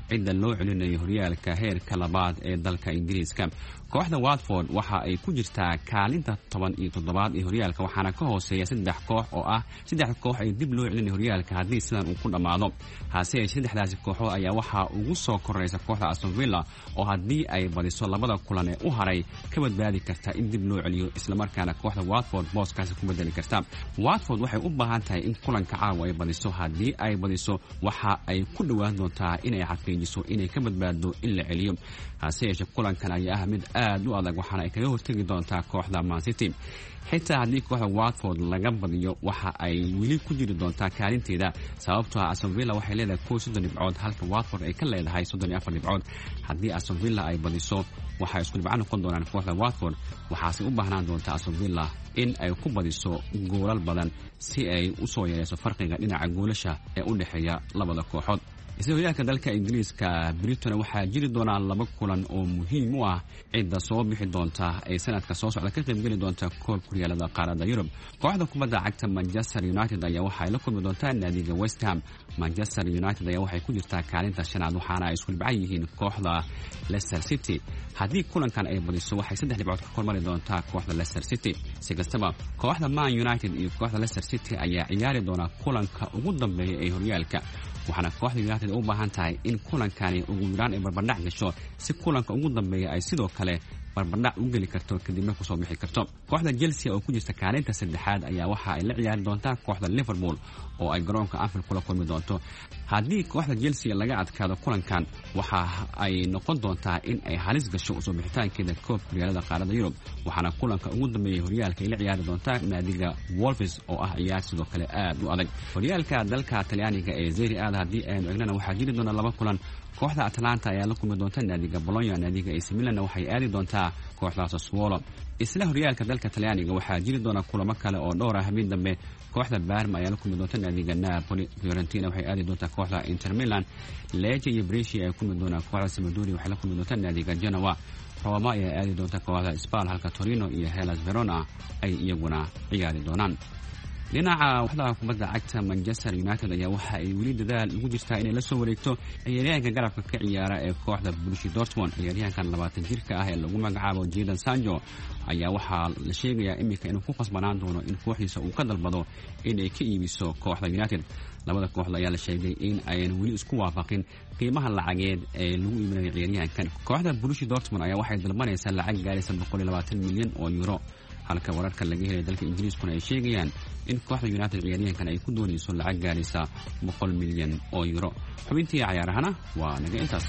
cidda loo celinayo horyaalka heerka labaad ee dalka ingiriiska. kooxda Watford waxa ay ku jirtaa kaalinta 17aad ee horyaalka waxaana ka hooseeya 3 koox oo ah 3 koox ay dib loo celinayo horyaalka haddii sidan uu ku dhamaado. hase yeeshee 3daasi kooxood ayaa waxa ugu soo koreysa kooxda Aston Villa oo haddii ay badiso labada kulan ee u haray ka badbaadi karta in dib loo celiyo isla markaana kooxda Watford booskaasi ku bedeli karta. Watford waxay u baahan tahay in kulanka caawa ay badiso. haddii ay badiso waxa ay ku dhawaan doontaa inay xaqiijiso inay ka badbaado in la celiyo. hase yeeshee kulankan ayaa ah mid aad u adag waxaana ay kaga hortagi doontaa kooxda Man City. xitaa haddii kooxda Watford laga badiyo waxa ay weli ku jiri doontaa kaalinteeda sababtoo ah Aston Villa waxay leedahay 30 dhibcood halka Watford ay ka leedahay 34 dhibcood. haddii Aston Villa ay badiso waxay isku dhibco noqon doonaan kooxda Watford waxaase u baahnaan doontaa Aston Villa in ay ku badiso goolal badan si ay u soo yareyso farqiga dhinaca goolasha ee u dhaxeeya labada kooxood. isla horyaalka dalka ingiriiska Britain waxaa jiri doona 2 kulan oo muhiim u ah cidda soo bixi doonta ee sanadka soo socda ka qayb gali doonta koobka horyaalada qaaradda Yurub. kooxda kubadda cagta Manchester United ayaa waxay la kulmi doontaa naadiga West Ham. Manchester United ayaa waxay ku jirtaa kaalinta 5aad waxaana ay isku dhibco yihiin kooxda Leicester City. haddii kulankan ay badiso waxay 3 dhibcood ka kormari doontaa kooxda Leicester City. si kastaba kooxda Man United iyo kooxda Leicester City ayaa ciyaari doona kulanka ugu dambeeya ee horyaalka waxaana kooxda United u baahan tahay in kulankani ugu yaraan ay barbardhac gasho si kulanka ugu dambeeya ay sidoo kale barbardhac u geli karto kadibna ku soo bixi karto. kooxda Chelsea oo ku jirta kaalinta 3aad ayaa waxa ay la ciyaari doontaa kooxda Liverpool oo ay garoonka Anfield kula kulmi doonto. haddii kooxda Chelsea laga adkaado kulankan waxa ay noqon doontaa in ay halis gasho soo bixitaankeeda koobka horyaalada qaaradda Yurub waxaana kulanka ugu dambeeya horyaalka ay la ciyaari doontaa naadiga Wolves oo ah ciyaar sidoo kale aad u adag. horyaalka dalka Talyaaniga ee Serie A haddii aynu eegnana waxaa jiri doona 2 kulan. kooxda Atalanta ayaa la kulmi doonta naadiga Bologna. naadiga AC Milan waxay aadi doontaa kooxda Sassuolo. isla horyaalka dalka Talyaaniga waxaa jiri doona kulamo kale oo dhowr ah habeen dambe. kooxda Parma ayaa la kulmi doonta naadiga Napoli. Fiorentina waxay aadi doontaa kooxda Inter Milan. Lecce iyo Brescia ay kulmi doonaan kooxda Sampdoria waxay la kulmi doonta naadiga Genoa. Roma ayaa aadi doonta kooxda Spal halka Torino iyo Hellas Verona ay iyaguna ciyaari doonaan. dhinaca kooxda kubadda cagta Manchester United ayaa waxa ay weli dadaal ugu jirtaa inay la soo wareegto ciyaaryahanka garabka ka ciyaara ee kooxda Borussia Dortmund. ciyaaryahankan 20 jirka ah ee lagu magacaabo Jadon Sancho ayaa waxaa la sheegayaa imika inuu ku qasbanaan doono in kooxdiisa uu ka dalbado inay ka iibiso kooxda United. labada kooxood ayaa la sheegay in aynan weli isku waafaqin qiimaha lacageed ee lagu iibinayo ciyaaryahankan. kooxda Borussia Dortmund ayaa waxay dalbanaysaa lacag gaaraysa 120 milyan oo euro halka wararka laga helay dalka Ingiriiskuna ay sheegayaan in kooxda United ciyaaryahankan ay ku doonayso lacag gaaraysa 100 milyan oo euro. xubintii ciyaarahana waa naga intaas.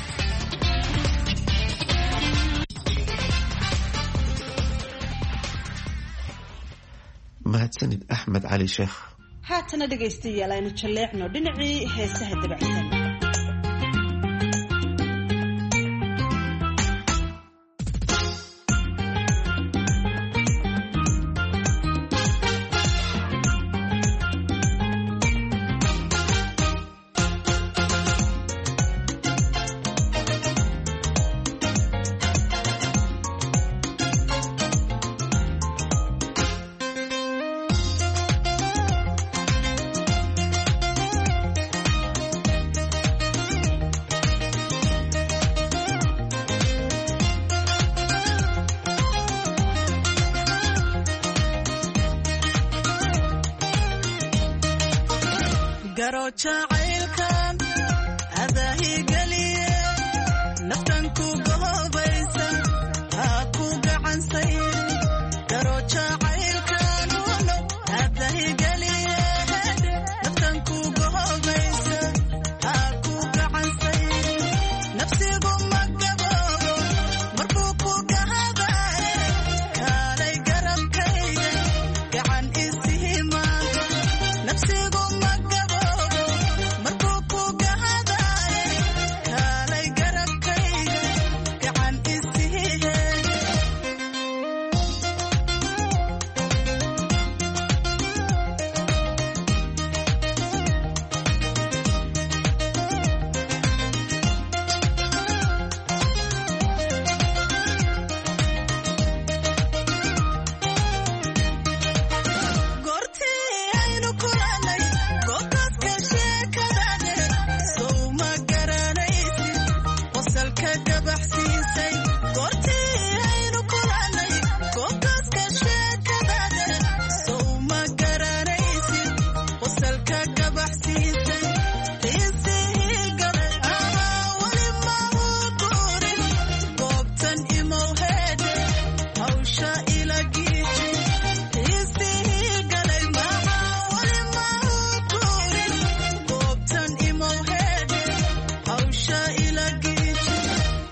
mahadsanid Axmed Cali Sheekh. haatana dhagaystayaal aynu jaleecno dhinacii heesaha dabacsan. jacaylkan adahigaliye naftan ku gohobaysa ha ku gacansay garo jacaylkan adahigaliye naftan ku gohobaysa ha ku gacansay nafsigu magaboobo markuu ku gahadaye kaalay garabkayga gacan isihimaado nafsigu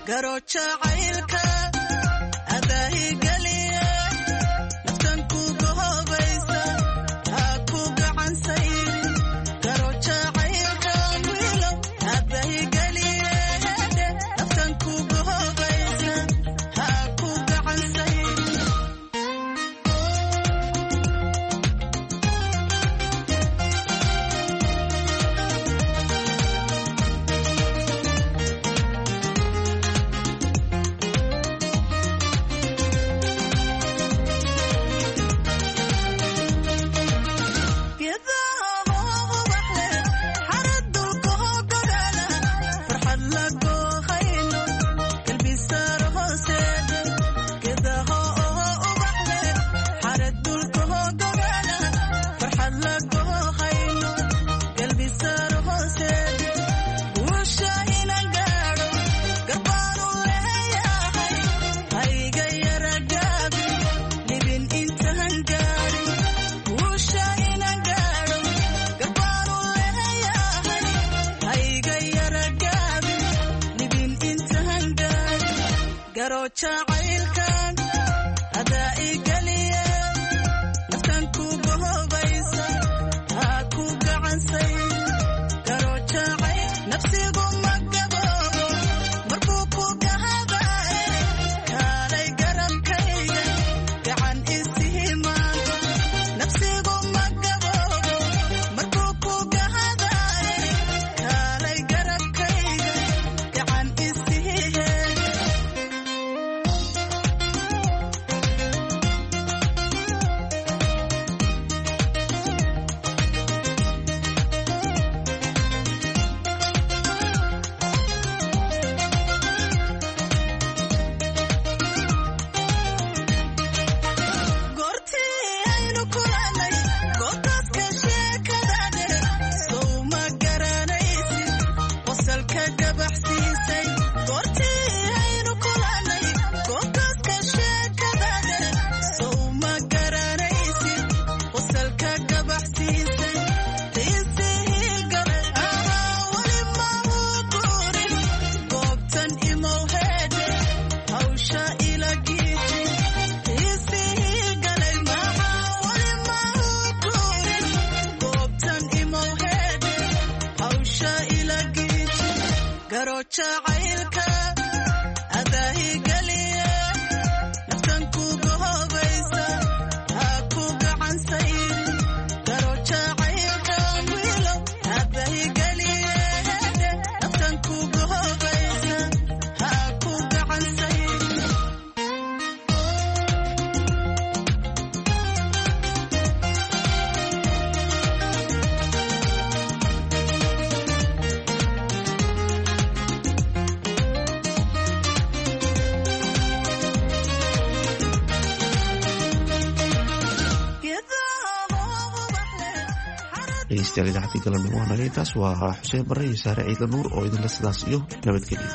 dhegeystayaal idaacadii galabnimo waa naga intaas. waa xuseen barre iyo saare ciidan nuur oo idinla sidaas iyo nabadgelyo.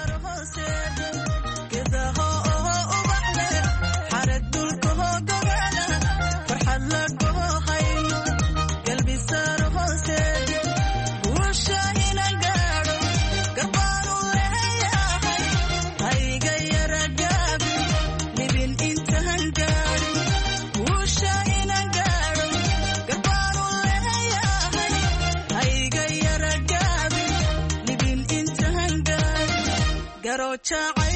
Garocha